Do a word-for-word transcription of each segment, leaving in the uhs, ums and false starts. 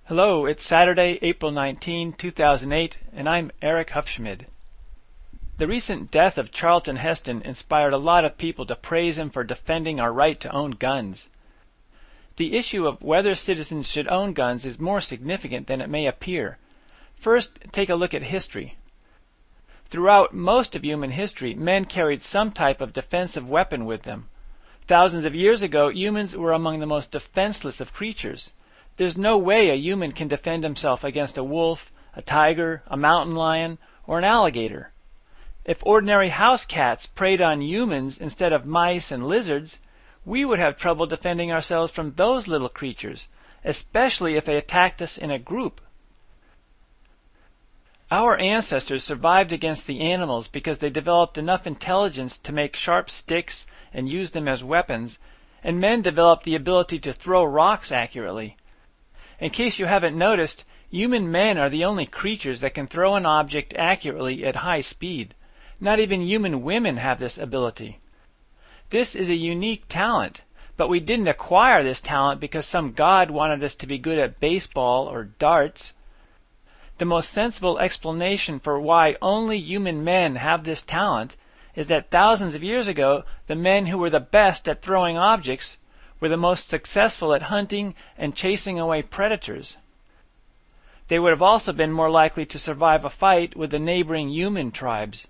Hello, it's Saturday, April nineteenth, two thousand eight, and I'm Eric Hufschmid. The recent death of Charlton Heston inspired a lot of people to praise him for defending our right to own guns. The issue of whether citizens should own guns is more significant than it may appear. First, take a look at history. Throughout most of human history, men carried some type of defensive weapon with them. Thousands of years ago, humans were among the most defenseless of creatures. There's no way a human can defend himself against a wolf, a tiger, a mountain lion, or an alligator. If ordinary house cats preyed on humans instead of mice and lizards, we would have trouble defending ourselves from those little creatures, especially if they attacked us in a group. Our ancestors survived against the animals because they developed enough intelligence to make sharp sticks and use them as weapons, and men developed the ability to throw rocks accurately. In case you haven't noticed, human men are the only creatures that can throw an object accurately at high speed. Not even human women have this ability. This is a unique talent, but we didn't acquire this talent because some god wanted us to be good at baseball or darts. The most sensible explanation for why only human men have this talent is that thousands of years ago, the men who were the best at throwing objects were the most successful at hunting and chasing away predators. They would have also been more likely to survive a fight with the neighboring human tribes.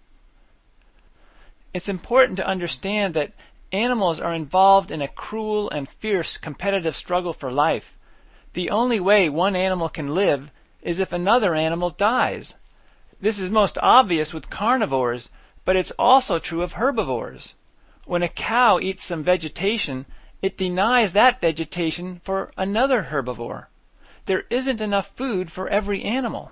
It's important to understand that animals are involved in a cruel and fierce competitive struggle for life. The only way one animal can live is if another animal dies. This is most obvious with carnivores, but it's also true of herbivores. When a cow eats some vegetation, it denies that vegetation for another herbivore. There isn't enough food for every animal.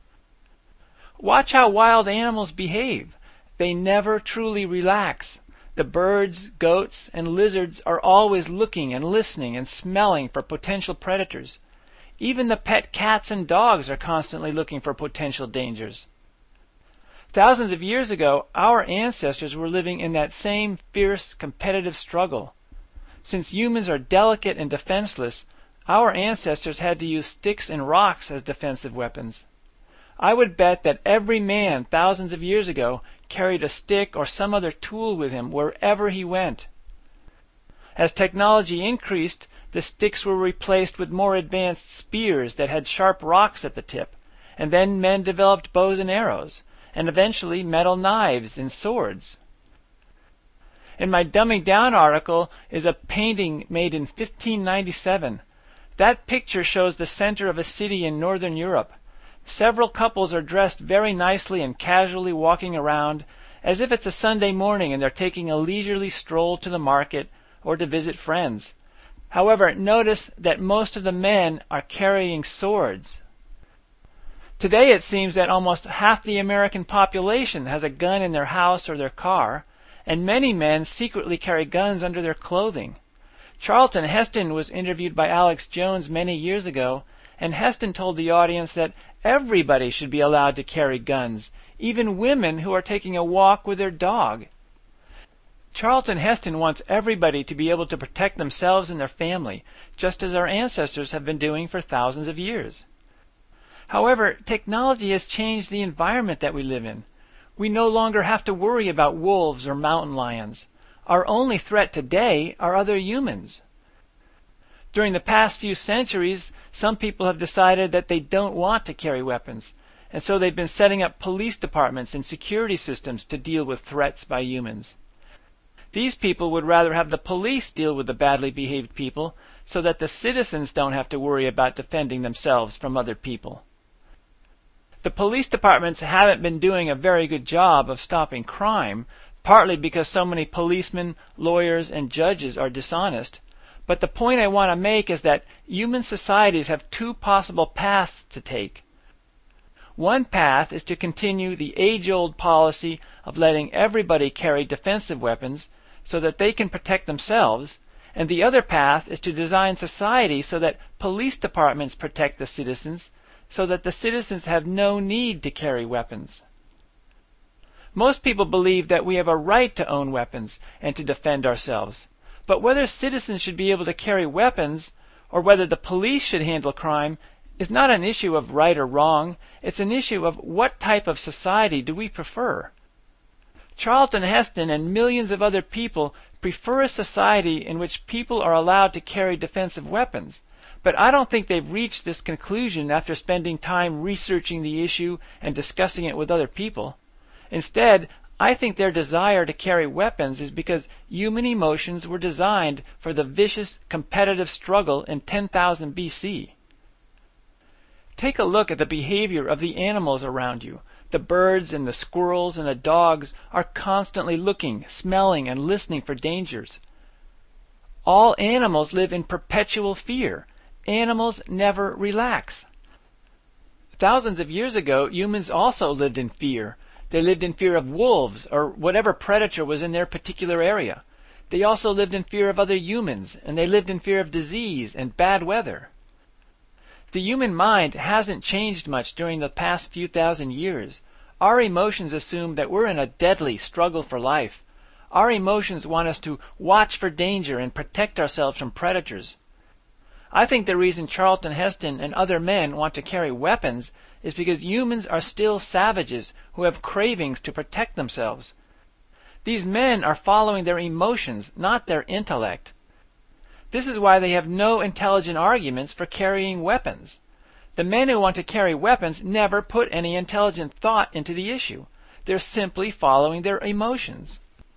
Watch how wild animals behave. They never truly relax. The birds, goats, and lizards are always looking and listening and smelling for potential predators. Even the pet cats and dogs are constantly looking for potential dangers. Thousands of years ago, our ancestors were living in that same fierce competitive struggle. Since humans are delicate and defenseless, our ancestors had to use sticks and rocks as defensive weapons. I would bet that every man thousands of years ago carried a stick or some other tool with him wherever he went. As technology increased, the sticks were replaced with more advanced spears that had sharp rocks at the tip, and then men developed bows and arrows, and eventually metal knives and swords. In my Dumbing Down article is a painting made in fifteen ninety-seven. That picture shows the center of a city in northern Europe. Several couples are dressed very nicely and casually walking around as if it's a Sunday morning and they're taking a leisurely stroll to the market or to visit friends. However, notice that most of the men are carrying swords. Today it seems that almost half the American population has a gun in their house or their car, and many men secretly carry guns under their clothing. Charlton Heston was interviewed by Alex Jones many years ago, and Heston told the audience that everybody should be allowed to carry guns, even women who are taking a walk with their dog. Charlton Heston wants everybody to be able to protect themselves and their family, just as our ancestors have been doing for thousands of years. However, technology has changed the environment that we live in. We no longer have to worry about wolves or mountain lions. Our only threat today are other humans. During the past few centuries, some people have decided that they don't want to carry weapons, and so they've been setting up police departments and security systems to deal with threats by humans. These people would rather have the police deal with the badly behaved people so that the citizens don't have to worry about defending themselves from other people. The police departments haven't been doing a very good job of stopping crime, partly because so many policemen, lawyers, and judges are dishonest. But the point I want to make is that human societies have two possible paths to take. One path is to continue the age-old policy of letting everybody carry defensive weapons so that they can protect themselves, and the other path is to design society so that police departments protect the citizens, so that the citizens have no need to carry weapons. Most people believe that we have a right to own weapons and to defend ourselves. But whether citizens should be able to carry weapons or whether the police should handle crime is not an issue of right or wrong. It's an issue of what type of society do we prefer. Charlton Heston and millions of other people prefer a society in which people are allowed to carry defensive weapons. But I don't think they've reached this conclusion after spending time researching the issue and discussing it with other people. Instead, I think their desire to carry weapons is because human emotions were designed for the vicious competitive struggle in ten thousand B C. Take a look at the behavior of the animals around you. The birds and the squirrels and the dogs are constantly looking, smelling, and listening for dangers. All animals live in perpetual fear. Animals never relax. Thousands of years ago, humans also lived in fear. They lived in fear of wolves or whatever predator was in their particular area. They also lived in fear of other humans, and they lived in fear of disease and bad weather. The human mind hasn't changed much during the past few thousand years. Our emotions assume that we're in a deadly struggle for life. Our emotions want us to watch for danger and protect ourselves from predators. I think the reason Charlton Heston and other men want to carry weapons is because humans are still savages who have cravings to protect themselves. These men are following their emotions, not their intellect. This is why they have no intelligent arguments for carrying weapons. The men who want to carry weapons never put any intelligent thought into the issue. They're simply following their emotions.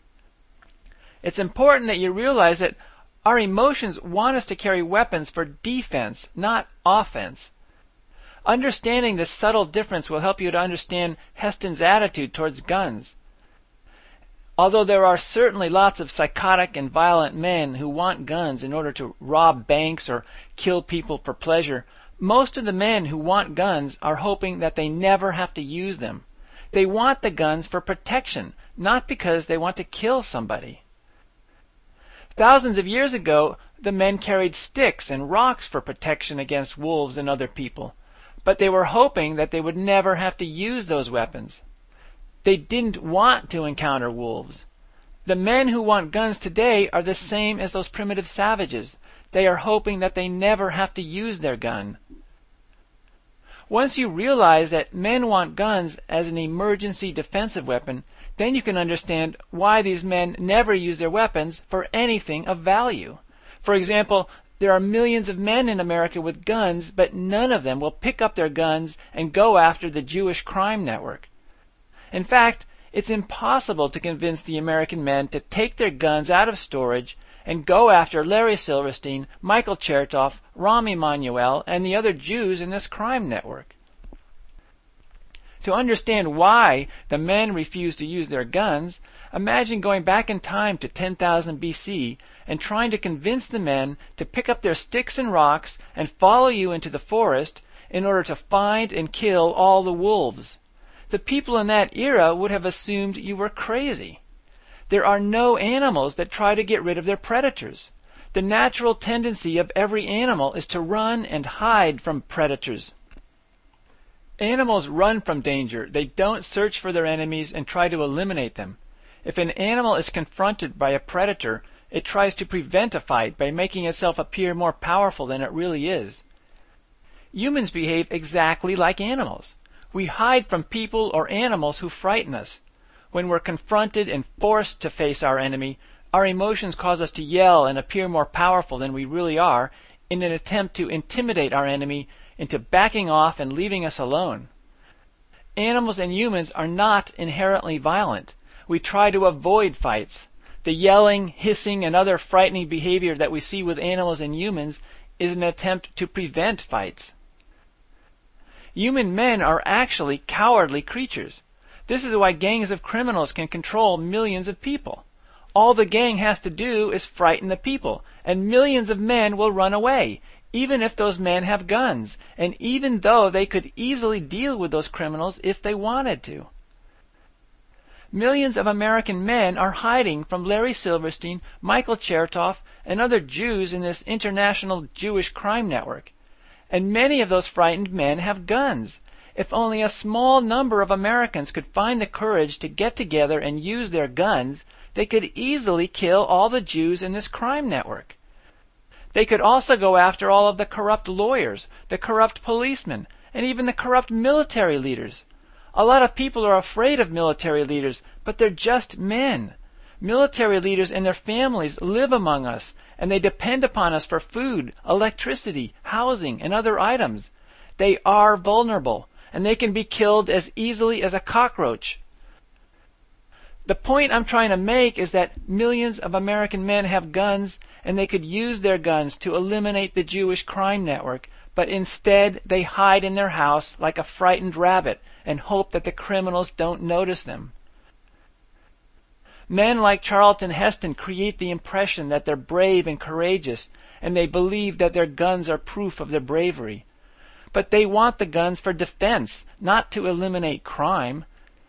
It's important that you realize that our emotions want us to carry weapons for defense, not offense. Understanding this subtle difference will help you to understand Heston's attitude towards guns. Although there are certainly lots of psychotic and violent men who want guns in order to rob banks or kill people for pleasure, most of the men who want guns are hoping that they never have to use them. They want the guns for protection, not because they want to kill somebody. Thousands of years ago, the men carried sticks and rocks for protection against wolves and other people, but they were hoping that they would never have to use those weapons. They didn't want to encounter wolves. The men who want guns today are the same as those primitive savages. They are hoping that they never have to use their gun. Once you realize that men want guns as an emergency defensive weapon, then you can understand why these men never use their weapons for anything of value. For example, there are millions of men in America with guns, but none of them will pick up their guns and go after the Jewish crime network. In fact, it's impossible to convince the American men to take their guns out of storage and go after Larry Silverstein, Michael Chertoff, Rahm Emanuel, and the other Jews in this crime network. To understand why the men refuse to use their guns, imagine going back in time to ten thousand B C and trying to convince the men to pick up their sticks and rocks and follow you into the forest in order to find and kill all the wolves. The people in that era would have assumed you were crazy. There are no animals that try to get rid of their predators. The natural tendency of every animal is to run and hide from predators. Animals run from danger. They don't search for their enemies and try to eliminate them. If an animal is confronted by a predator, it tries to prevent a fight by making itself appear more powerful than it really is. Humans behave exactly like animals. We hide from people or animals who frighten us. When we're confronted and forced to face our enemy, our emotions cause us to yell and appear more powerful than we really are in an attempt to intimidate our enemy into backing off and leaving us alone. Animals and humans are not inherently violent. We try to avoid fights. The yelling, hissing, and other frightening behavior that we see with animals and humans is an attempt to prevent fights. Human men are actually cowardly creatures. This is why gangs of criminals can control millions of people. All the gang has to do is frighten the people, and millions of men will run away, even if those men have guns, and even though they could easily deal with those criminals if they wanted to. Millions of American men are hiding from Larry Silverstein, Michael Chertoff, and other Jews in this international Jewish crime network. And many of those frightened men have guns. If only a small number of Americans could find the courage to get together and use their guns, they could easily kill all the Jews in this crime network. They could also go after all of the corrupt lawyers, the corrupt policemen, and even the corrupt military leaders. A lot of people are afraid of military leaders, but they're just men. Military leaders and their families live among us, and they depend upon us for food, electricity, housing, and other items. They are vulnerable, and they can be killed as easily as a cockroach. The point I'm trying to make is that millions of American men have guns, and they could use their guns to eliminate the Jewish crime network, but instead they hide in their house like a frightened rabbit and hope that the criminals don't notice them. Men like Charlton Heston create the impression that they're brave and courageous, and they believe that their guns are proof of their bravery. But they want the guns for defense, not to eliminate crime.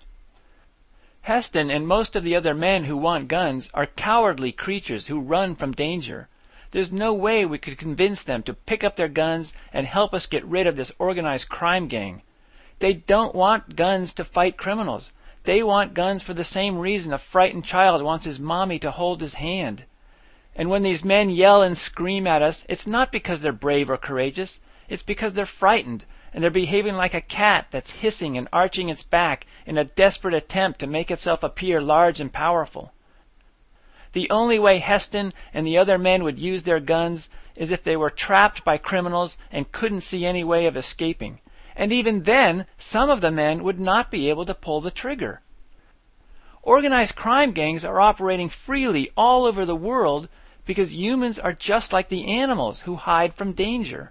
Heston and most of the other men who want guns are cowardly creatures who run from danger. There's no way we could convince them to pick up their guns and help us get rid of this organized crime gang. They don't want guns to fight criminals. They want guns for the same reason a frightened child wants his mommy to hold his hand. And when these men yell and scream at us, it's not because they're brave or courageous. It's because they're frightened, and they're behaving like a cat that's hissing and arching its back in a desperate attempt to make itself appear large and powerful. The only way Heston and the other men would use their guns is if they were trapped by criminals and couldn't see any way of escaping. And even then, some of the men would not be able to pull the trigger. Organized crime gangs are operating freely all over the world because humans are just like the animals who hide from danger.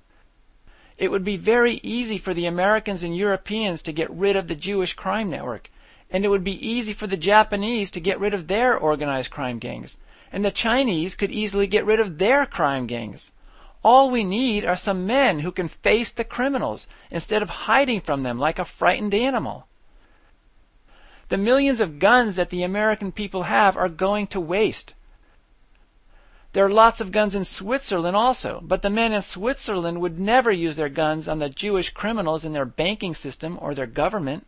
It would be very easy for the Americans and Europeans to get rid of the Jewish crime network, and it would be easy for the Japanese to get rid of their organized crime gangs, and the Chinese could easily get rid of their crime gangs. All we need are some men who can face the criminals instead of hiding from them like a frightened animal. The millions of guns that the American people have are going to waste. There are lots of guns in Switzerland also, but the men in Switzerland would never use their guns on the Jewish criminals in their banking system or their government.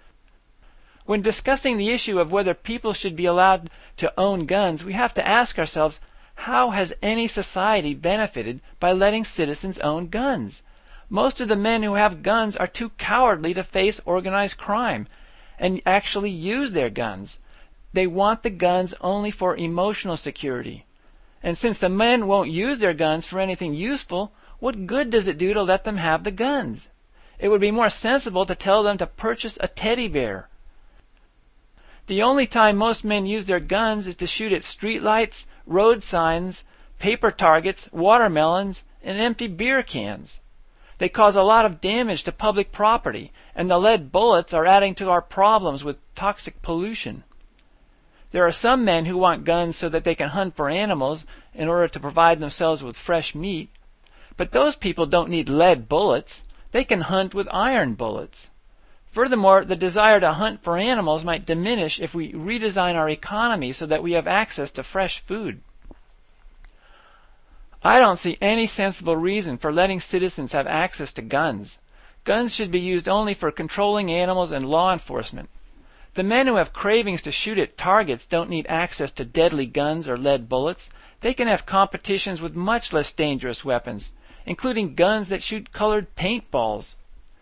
When discussing the issue of whether people should be allowed to own guns, we have to ask ourselves, how has any society benefited by letting citizens own guns? Most of the men who have guns are too cowardly to face organized crime and actually use their guns. They want the guns only for emotional security. And since the men won't use their guns for anything useful, what good does it do to let them have the guns? It would be more sensible to tell them to purchase a teddy bear. The only time most men use their guns is to shoot at streetlights, road signs, paper targets, watermelons, and empty beer cans. They cause a lot of damage to public property, and the lead bullets are adding to our problems with toxic pollution. There are some men who want guns so that they can hunt for animals in order to provide themselves with fresh meat. But those people don't need lead bullets. They can hunt with iron bullets. Furthermore, the desire to hunt for animals might diminish if we redesign our economy so that we have access to fresh food. I don't see any sensible reason for letting citizens have access to guns. Guns should be used only for controlling animals and law enforcement. The men who have cravings to shoot at targets don't need access to deadly guns or lead bullets. They can have competitions with much less dangerous weapons, including guns that shoot colored paintballs.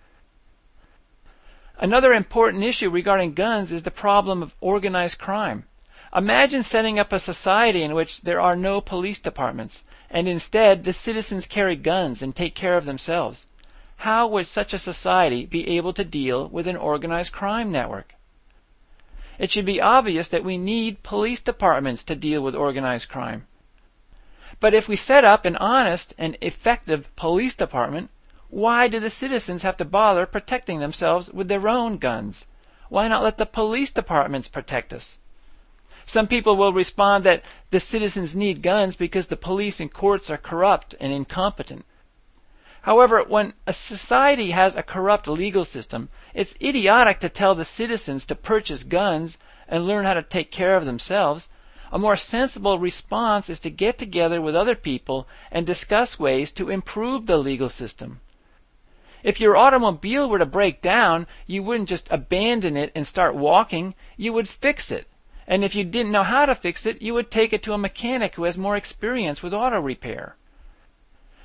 Another important issue regarding guns is the problem of organized crime. Imagine setting up a society in which there are no police departments, and instead the citizens carry guns and take care of themselves. How would such a society be able to deal with an organized crime network? It should be obvious that we need police departments to deal with organized crime. But if we set up an honest and effective police department, why do the citizens have to bother protecting themselves with their own guns? Why not let the police departments protect us? Some people will respond that the citizens need guns because the police and courts are corrupt and incompetent. However, when a society has a corrupt legal system, it's idiotic to tell the citizens to purchase guns and learn how to take care of themselves. A more sensible response is to get together with other people and discuss ways to improve the legal system. If your automobile were to break down, you wouldn't just abandon it and start walking. You would fix it. And if you didn't know how to fix it, you would take it to a mechanic who has more experience with auto repair.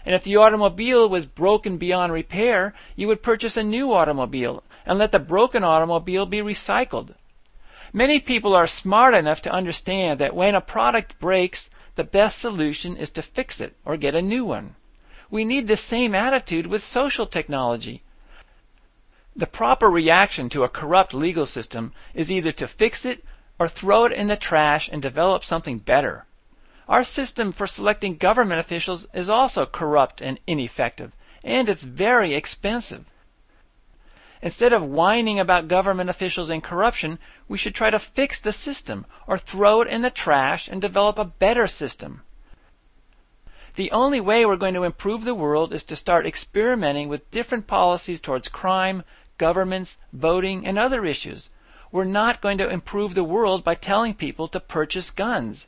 And if the automobile was broken beyond repair, you would purchase a new automobile and let the broken automobile be recycled. Many people are smart enough to understand that when a product breaks, the best solution is to fix it or get a new one. We need the same attitude with social technology. The proper reaction to a corrupt legal system is either to fix it or throw it in the trash and develop something better. Our system for selecting government officials is also corrupt and ineffective, and it's very expensive. Instead of whining about government officials and corruption, we should try to fix the system or throw it in the trash and develop a better system. The only way we're going to improve the world is to start experimenting with different policies towards crime, governments, voting, and other issues. We're not going to improve the world by telling people to purchase guns.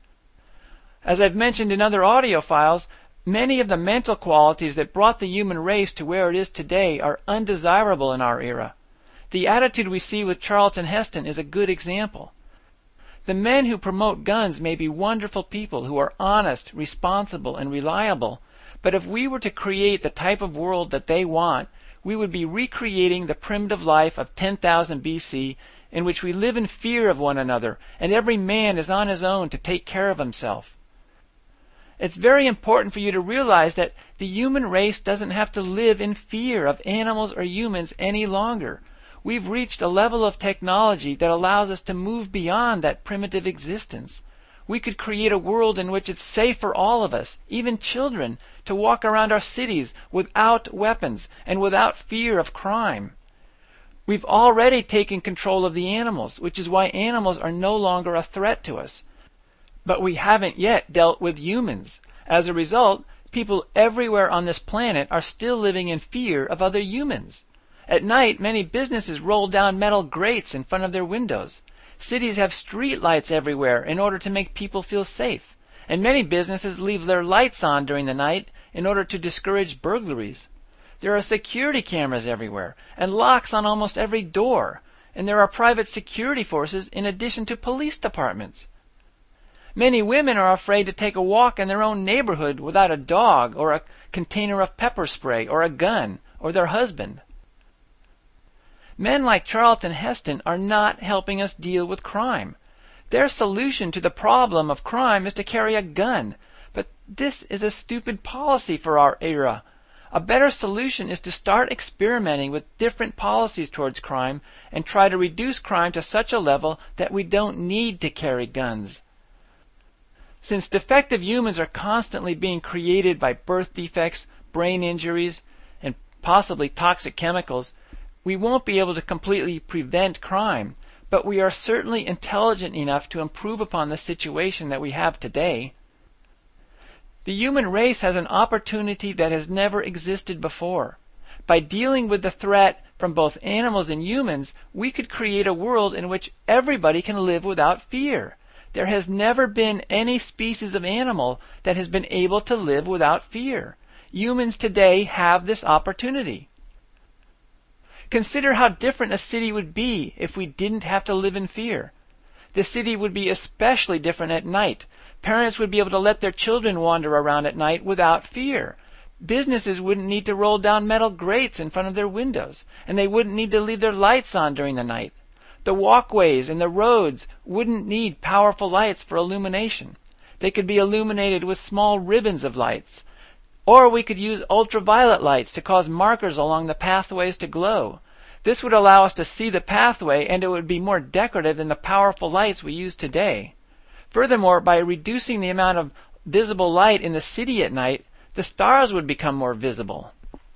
As I've mentioned in other audio files, many of the mental qualities that brought the human race to where it is today are undesirable in our era. The attitude we see with Charlton Heston is a good example. The men who promote guns may be wonderful people who are honest, responsible, and reliable, but if we were to create the type of world that they want, we would be recreating the primitive life of ten thousand B C, in which we live in fear of one another, and every man is on his own to take care of himself. It's very important for you to realize that the human race doesn't have to live in fear of animals or humans any longer. We've reached a level of technology that allows us to move beyond that primitive existence. We could create a world in which it's safe for all of us, even children, to walk around our cities without weapons and without fear of crime. We've already taken control of the animals, which is why animals are no longer a threat to us. But we haven't yet dealt with humans. As a result, people everywhere on this planet are still living in fear of other humans. At night, many businesses roll down metal grates in front of their windows. Cities have street lights everywhere in order to make people feel safe. And many businesses leave their lights on during the night in order to discourage burglaries. There are security cameras everywhere and locks on almost every door. And there are private security forces in addition to police departments. Many women are afraid to take a walk in their own neighborhood without a dog or a container of pepper spray or a gun or their husband. Men like Charlton Heston are not helping us deal with crime. Their solution to the problem of crime is to carry a gun. But this is a stupid policy for our era. A better solution is to start experimenting with different policies towards crime and try to reduce crime to such a level that we don't need to carry guns. Since defective humans are constantly being created by birth defects, brain injuries, and possibly toxic chemicals, we won't be able to completely prevent crime, but we are certainly intelligent enough to improve upon the situation that we have today. The human race has an opportunity that has never existed before. By dealing with the threat from both animals and humans, we could create a world in which everybody can live without fear. There has never been any species of animal that has been able to live without fear. Humans today have this opportunity. Consider how different a city would be if we didn't have to live in fear. The city would be especially different at night. Parents would be able to let their children wander around at night without fear. Businesses wouldn't need to roll down metal grates in front of their windows, and they wouldn't need to leave their lights on during the night. The walkways and the roads wouldn't need powerful lights for illumination. They could be illuminated with small ribbons of lights. Or we could use ultraviolet lights to cause markers along the pathways to glow. This would allow us to see the pathway, and it would be more decorative than the powerful lights we use today. Furthermore, by reducing the amount of visible light in the city at night, the stars would become more visible.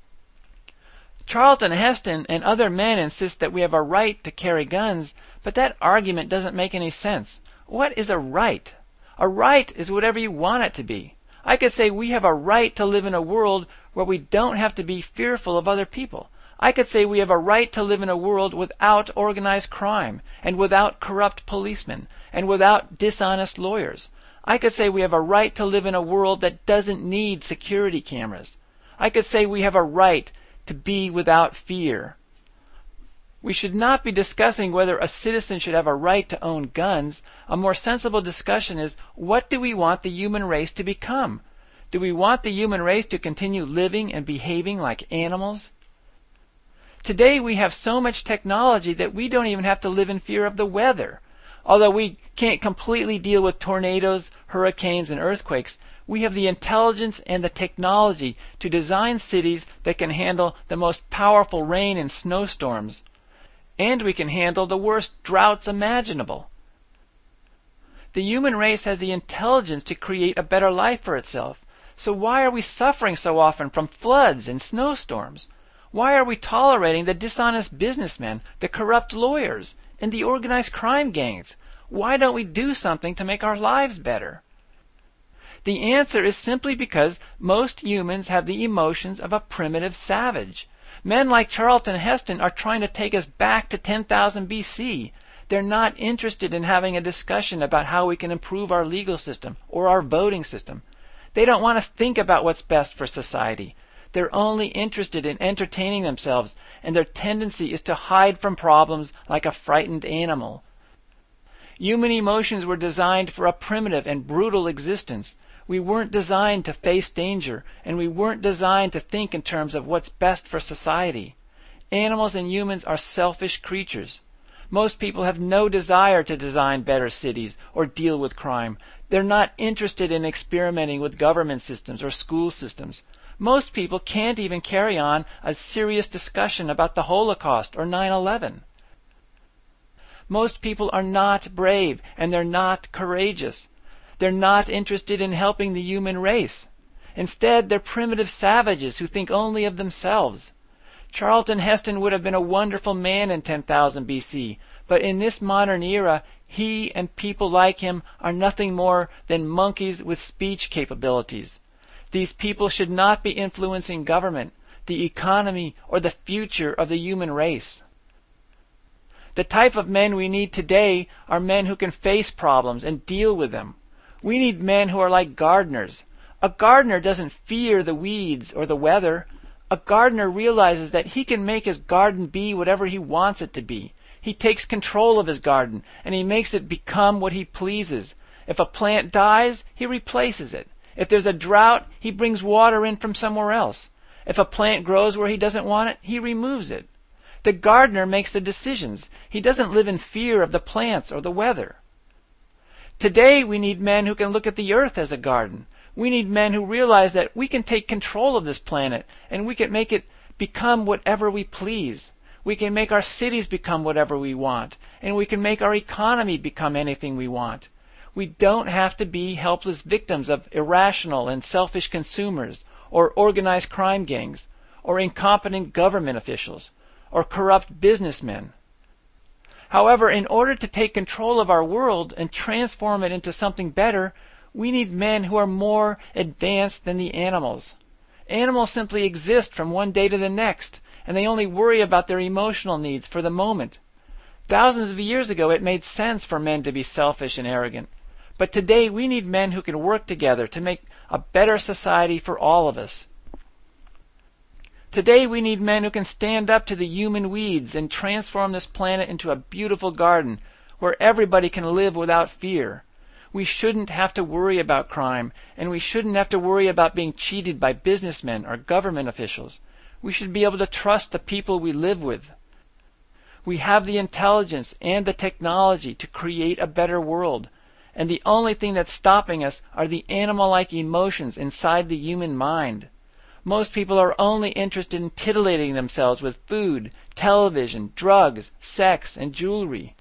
Charlton Heston and other men insist that we have a right to carry guns, but that argument doesn't make any sense. What is a right? A right is whatever you want it to be. I could say we have a right to live in a world where we don't have to be fearful of other people. I could say we have a right to live in a world without organized crime, and without corrupt policemen, and without dishonest lawyers. I could say we have a right to live in a world that doesn't need security cameras. I could say we have a right to be without fear. We should not be discussing whether a citizen should have a right to own guns. A more sensible discussion is, what do we want the human race to become? Do we want the human race to continue living and behaving like animals? Today we have so much technology that we don't even have to live in fear of the weather. Although we can't completely deal with tornadoes, hurricanes, and earthquakes, we have the intelligence and the technology to design cities that can handle the most powerful rain and snowstorms. And we can handle the worst droughts imaginable. The human race has the intelligence to create a better life for itself. So why are we suffering so often from floods and snowstorms? Why are we tolerating the dishonest businessmen, the corrupt lawyers, and the organized crime gangs? Why don't we do something to make our lives better? The answer is simply because most humans have the emotions of a primitive savage. Men like Charlton Heston are trying to take us back to ten thousand B C. They're not interested in having a discussion about how we can improve our legal system or our voting system. They don't want to think about what's best for society. They're only interested in entertaining themselves, and their tendency is to hide from problems like a frightened animal. Human emotions were designed for a primitive and brutal existence. We weren't designed to face danger, and we weren't designed to think in terms of what's best for society. Animals and humans are selfish creatures. Most people have no desire to design better cities or deal with crime. They're not interested in experimenting with government systems or school systems. Most people can't even carry on a serious discussion about the Holocaust or nine eleven. Most people are not brave, and they're not courageous. They're not interested in helping the human race. Instead, they're primitive savages who think only of themselves. Charlton Heston would have been a wonderful man in ten thousand B C, but in this modern era, he and people like him are nothing more than monkeys with speech capabilities. These people should not be influencing government, the economy, or the future of the human race. The type of men we need today are men who can face problems and deal with them. We need men who are like gardeners. A gardener doesn't fear the weeds or the weather. A gardener realizes that he can make his garden be whatever he wants it to be. He takes control of his garden, and he makes it become what he pleases. If a plant dies, he replaces it. If there's a drought, he brings water in from somewhere else. If a plant grows where he doesn't want it, he removes it. The gardener makes the decisions. He doesn't live in fear of the plants or the weather. Today we need men who can look at the earth as a garden. We need men who realize that we can take control of this planet and we can make it become whatever we please. We can make our cities become whatever we want, and we can make our economy become anything we want. We don't have to be helpless victims of irrational and selfish consumers, or organized crime gangs, or incompetent government officials, or corrupt businessmen. However, in order to take control of our world and transform it into something better, we need men who are more advanced than the animals. Animals simply exist from one day to the next, and they only worry about their emotional needs for the moment. Thousands of years ago, it made sense for men to be selfish and arrogant. But today, we need men who can work together to make a better society for all of us. Today, we need men who can stand up to the human weeds and transform this planet into a beautiful garden where everybody can live without fear. We shouldn't have to worry about crime, and we shouldn't have to worry about being cheated by businessmen or government officials. We should be able to trust the people we live with. We have the intelligence and the technology to create a better world, and the only thing that's stopping us are the animal-like emotions inside the human mind. Most people are only interested in titillating themselves with food, television, drugs, sex, and jewelry.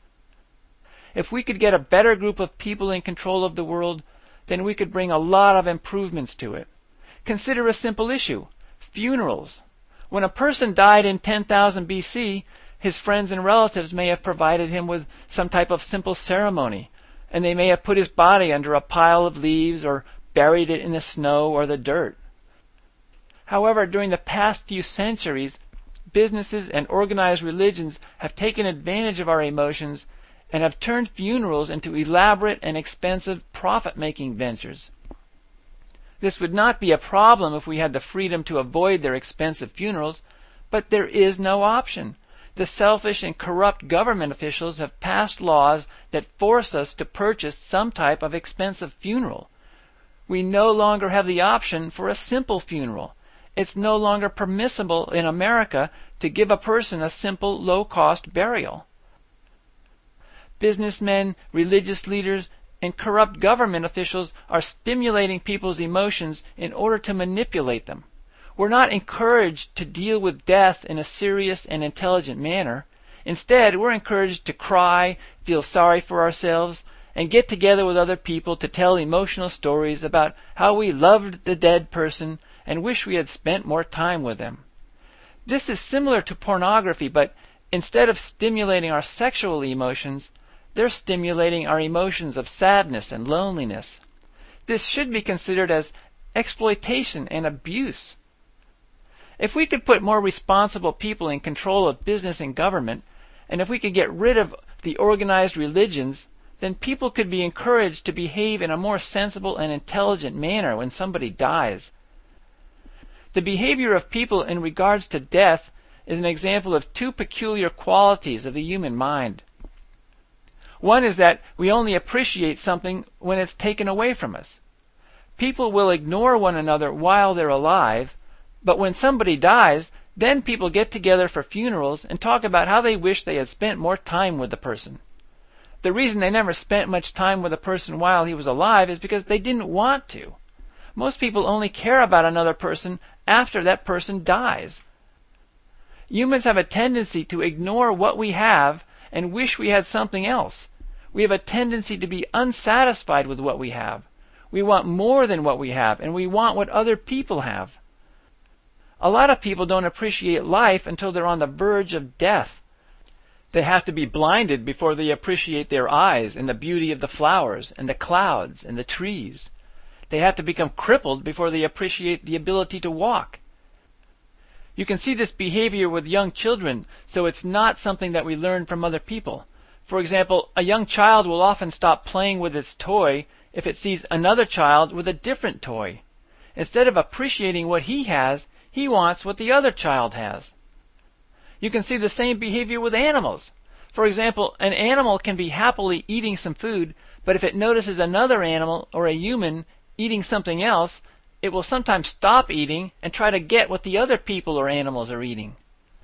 If we could get a better group of people in control of the world, then we could bring a lot of improvements to it. Consider a simple issue: funerals. When a person died in ten thousand B C, his friends and relatives may have provided him with some type of simple ceremony, and they may have put his body under a pile of leaves or buried it in the snow or the dirt. However, during the past few centuries, businesses and organized religions have taken advantage of our emotions and have turned funerals into elaborate and expensive profit-making ventures. This would not be a problem if we had the freedom to avoid their expensive funerals, but there is no option. The selfish and corrupt government officials have passed laws that force us to purchase some type of expensive funeral. We no longer have the option for a simple funeral. It's no longer permissible in America to give a person a simple, low-cost burial. Businessmen, religious leaders, and corrupt government officials are stimulating people's emotions in order to manipulate them. We're not encouraged to deal with death in a serious and intelligent manner. Instead, we're encouraged to cry, feel sorry for ourselves, and get together with other people to tell emotional stories about how we loved the dead person and wish we had spent more time with them. This is similar to pornography, but instead of stimulating our sexual emotions, they're stimulating our emotions of sadness and loneliness. This should be considered as exploitation and abuse. If we could put more responsible people in control of business and government, and if we could get rid of the organized religions, then people could be encouraged to behave in a more sensible and intelligent manner when somebody dies. The behavior of people in regards to death is an example of two peculiar qualities of the human mind. One is that we only appreciate something when it's taken away from us. People will ignore one another while they're alive, but when somebody dies, then people get together for funerals and talk about how they wish they had spent more time with the person. The reason they never spent much time with a person while he was alive is because they didn't want to. Most people only care about another person after that person dies. Humans have a tendency to ignore what we have and wish we had something else. We have a tendency to be unsatisfied with what we have. We want more than what we have, and we want what other people have. A lot of people don't appreciate life until they're on the verge of death. They have to be blinded before they appreciate their eyes and the beauty of the flowers and the clouds and the trees. They have to become crippled before they appreciate the ability to walk. You can see this behavior with young children, so it's not something that we learn from other people. For example, a young child will often stop playing with its toy if it sees another child with a different toy. Instead of appreciating what he has, he wants what the other child has. You can see the same behavior with animals. For example, an animal can be happily eating some food, but if it notices another animal or a human eating something else, it will sometimes stop eating and try to get what the other people or animals are eating.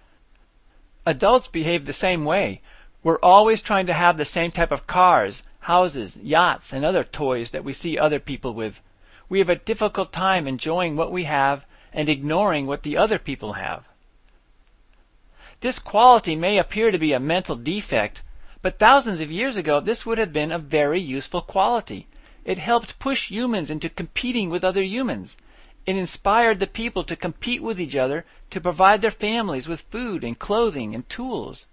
Adults behave the same way. We're always trying to have the same type of cars, houses, yachts, and other toys that we see other people with. We have a difficult time enjoying what we have and ignoring what the other people have. This quality may appear to be a mental defect, but thousands of years ago this would have been a very useful quality. It helped push humans into competing with other humans. It inspired the people to compete with each other to provide their families with food and clothing and tools.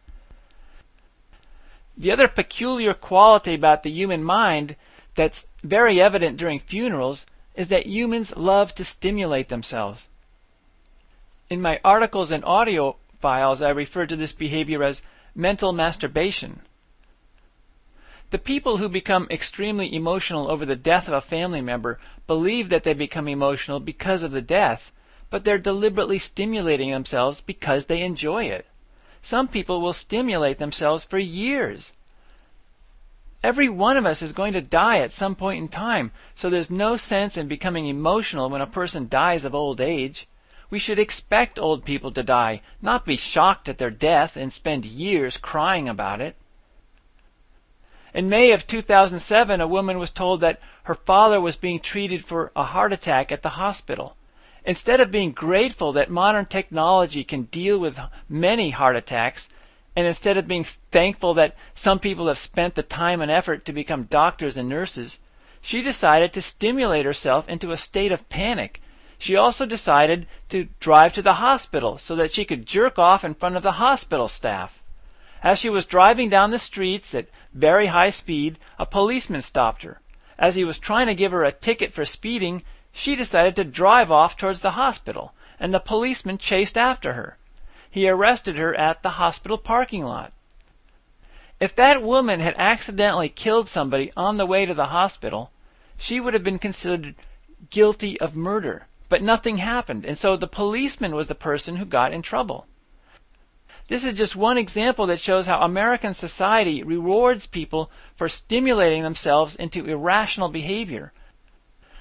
The other peculiar quality about the human mind that's very evident during funerals is that humans love to stimulate themselves. In my articles and audio files, I refer to this behavior as mental masturbation. The people who become extremely emotional over the death of a family member believe that they become emotional because of the death, but they're deliberately stimulating themselves because they enjoy it. Some people will stimulate themselves for years. Every one of us is going to die at some point in time, so there's no sense in becoming emotional when a person dies of old age. We should expect old people to die, not be shocked at their death and spend years crying about it. In May of two thousand seven, a woman was told that her father was being treated for a heart attack at the hospital. Instead of being grateful that modern technology can deal with many heart attacks, and instead of being thankful that some people have spent the time and effort to become doctors and nurses, she decided to stimulate herself into a state of panic. She also decided to drive to the hospital so that she could jerk off in front of the hospital staff. As she was driving down the streets at very high speed, a policeman stopped her. As he was trying to give her a ticket for speeding, she decided to drive off towards the hospital, and the policeman chased after her. He arrested her at the hospital parking lot. If that woman had accidentally killed somebody on the way to the hospital, she would have been considered guilty of murder. But nothing happened, and so the policeman was the person who got in trouble. This is just one example that shows how American society rewards people for stimulating themselves into irrational behavior.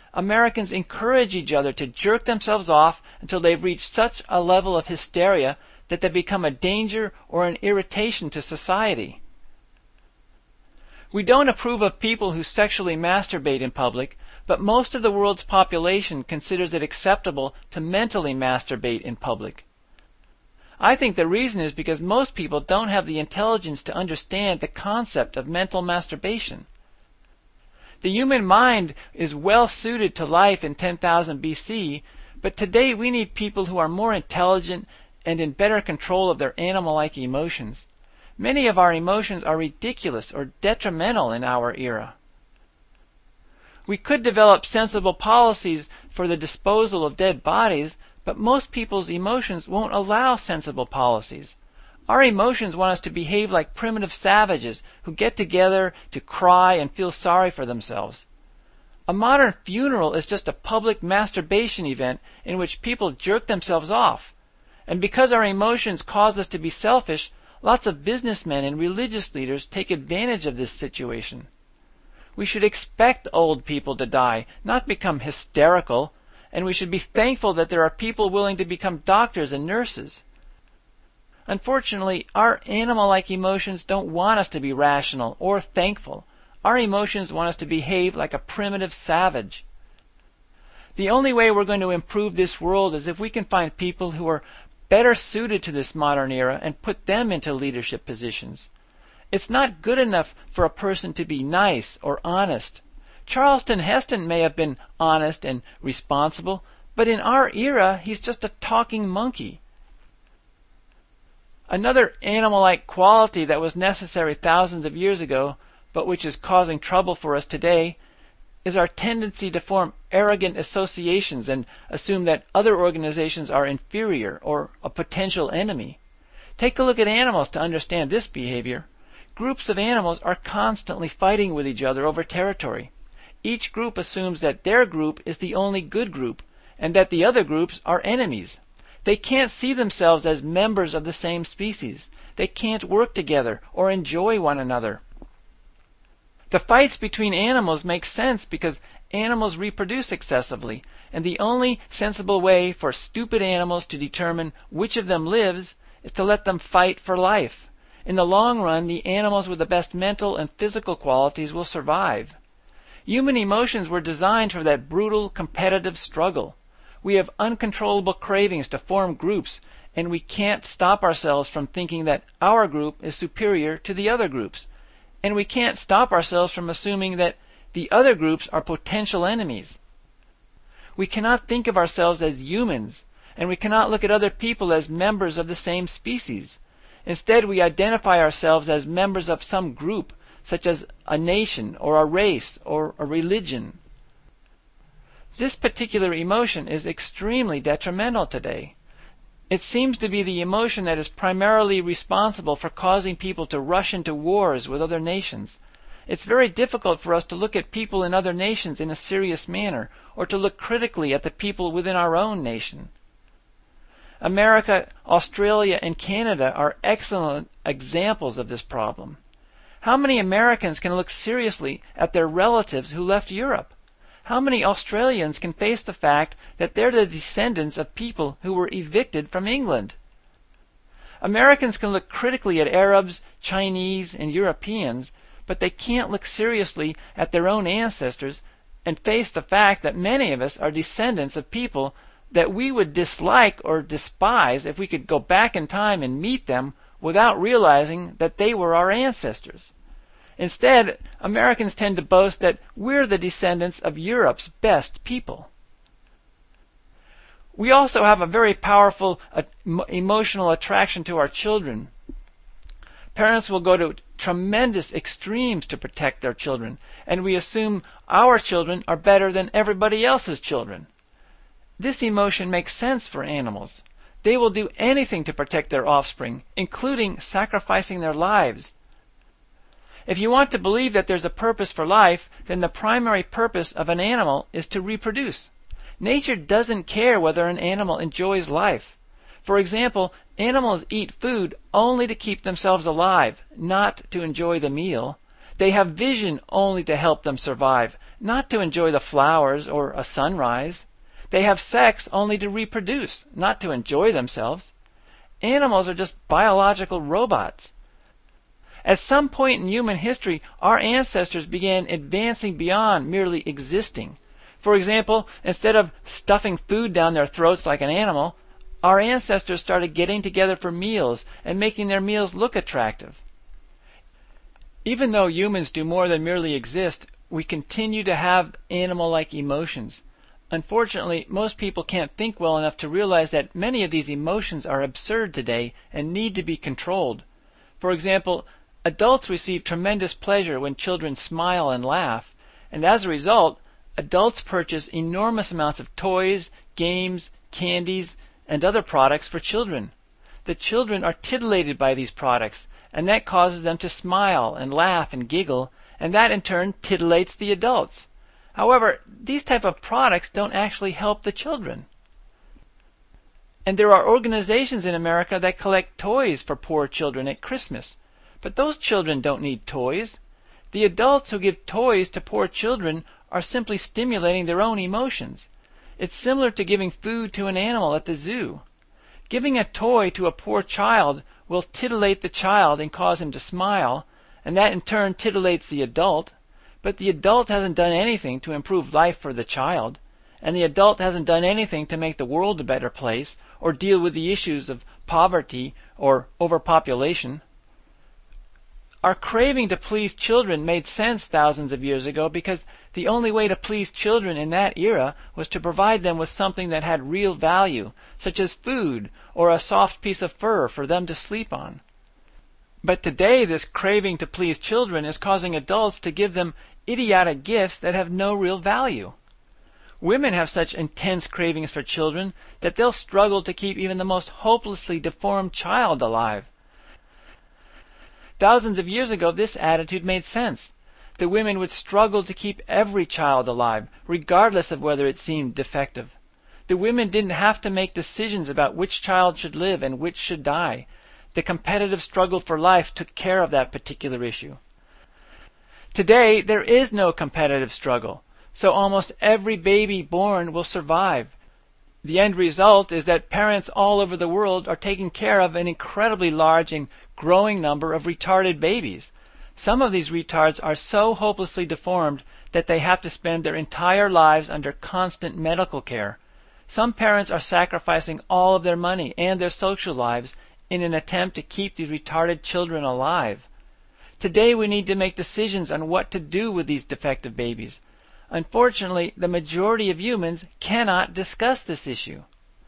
Americans encourage each other to jerk themselves off until they've reached such a level of hysteria that they become a danger or an irritation to society. We don't approve of people who sexually masturbate in public, but most of the world's population considers it acceptable to mentally masturbate in public. I think the reason is because most people don't have the intelligence to understand the concept of mental masturbation. The human mind is well suited to life in ten thousand B C, but today we need people who are more intelligent and in better control of their animal-like emotions. Many of our emotions are ridiculous or detrimental in our era. We could develop sensible policies for the disposal of dead bodies, but most people's emotions won't allow sensible policies. Our emotions want us to behave like primitive savages who get together to cry and feel sorry for themselves. A modern funeral is just a public masturbation event in which people jerk themselves off. And because our emotions cause us to be selfish, lots of businessmen and religious leaders take advantage of this situation. We should expect old people to die, not become hysterical, and we should be thankful that there are people willing to become doctors and nurses. Unfortunately, our animal-like emotions don't want us to be rational or thankful. Our emotions want us to behave like a primitive savage. The only way we're going to improve this world is if we can find people who are better suited to this modern era and put them into leadership positions. It's not good enough for a person to be nice or honest. Charlton Heston may have been honest and responsible, but in our era, he's just a talking monkey. Another animal-like quality that was necessary thousands of years ago, but which is causing trouble for us today, is our tendency to form arrogant associations and assume that other organizations are inferior or a potential enemy. Take a look at animals to understand this behavior. Groups of animals are constantly fighting with each other over territory. Each group assumes that their group is the only good group and that the other groups are enemies. They can't see themselves as members of the same species. They can't work together or enjoy one another. The fights between animals make sense because animals reproduce excessively, and the only sensible way for stupid animals to determine which of them lives is to let them fight for life. In the long run, the animals with the best mental and physical qualities will survive. Human emotions were designed for that brutal, competitive struggle. We have uncontrollable cravings to form groups, and we can't stop ourselves from thinking that our group is superior to the other groups. And we can't stop ourselves from assuming that the other groups are potential enemies. We cannot think of ourselves as humans, and we cannot look at other people as members of the same species. Instead, we identify ourselves as members of some group, such as a nation or a race or a religion. This particular emotion is extremely detrimental today. It seems to be the emotion that is primarily responsible for causing people to rush into wars with other nations. It's very difficult for us to look at people in other nations in a serious manner, or to look critically at the people within our own nation. America, Australia, and Canada are excellent examples of this problem. How many Americans can look seriously at their relatives who left Europe? How many Australians can face the fact that they're the descendants of people who were evicted from England? Americans can look critically at Arabs, Chinese, and Europeans, but they can't look seriously at their own ancestors and face the fact that many of us are descendants of people that we would dislike or despise if we could go back in time and meet them without realizing that they were our ancestors. Instead, Americans tend to boast that we're the descendants of Europe's best people. We also have a very powerful uh, emotional attraction to our children. Parents will go to tremendous extremes to protect their children, and we assume our children are better than everybody else's children. This emotion makes sense for animals. They will do anything to protect their offspring, including sacrificing their lives. If you want to believe that there's a purpose for life, then the primary purpose of an animal is to reproduce. Nature doesn't care whether an animal enjoys life. For example, animals eat food only to keep themselves alive, not to enjoy the meal. They have vision only to help them survive, not to enjoy the flowers or a sunrise. They have sex only to reproduce, not to enjoy themselves. Animals are just biological robots. At some point in human history, our ancestors began advancing beyond merely existing. For example, instead of stuffing food down their throats like an animal, our ancestors started getting together for meals and making their meals look attractive. Even though humans do more than merely exist, we continue to have animal-like emotions. Unfortunately, most people can't think well enough to realize that many of these emotions are absurd today and need to be controlled. For example, adults receive tremendous pleasure when children smile and laugh, and as a result, adults purchase enormous amounts of toys, games, candies, and other products for children. The children are titillated by these products, and that causes them to smile and laugh and giggle, and that in turn titillates the adults. However, these type of products don't actually help the children. And there are organizations in America that collect toys for poor children at Christmas. But those children don't need toys. The adults who give toys to poor children are simply stimulating their own emotions. It's similar to giving food to an animal at the zoo. Giving a toy to a poor child will titillate the child and cause him to smile, and that in turn titillates the adult. But the adult hasn't done anything to improve life for the child, and the adult hasn't done anything to make the world a better place or deal with the issues of poverty or overpopulation. Our craving to please children made sense thousands of years ago because the only way to please children in that era was to provide them with something that had real value, such as food or a soft piece of fur for them to sleep on. But today, this craving to please children is causing adults to give them idiotic gifts that have no real value. Women have such intense cravings for children that they'll struggle to keep even the most hopelessly deformed child alive. Thousands of years ago, this attitude made sense. The women would struggle to keep every child alive, regardless of whether it seemed defective. The women didn't have to make decisions about which child should live and which should die. The competitive struggle for life took care of that particular issue. Today, there is no competitive struggle, so almost every baby born will survive. The end result is that parents all over the world are taking care of an incredibly large and growing number of retarded babies. Some of these retards are so hopelessly deformed that they have to spend their entire lives under constant medical care. Some parents are sacrificing all of their money and their social lives in an attempt to keep these retarded children alive. Today we need to make decisions on what to do with these defective babies. Unfortunately, the majority of humans cannot discuss this issue.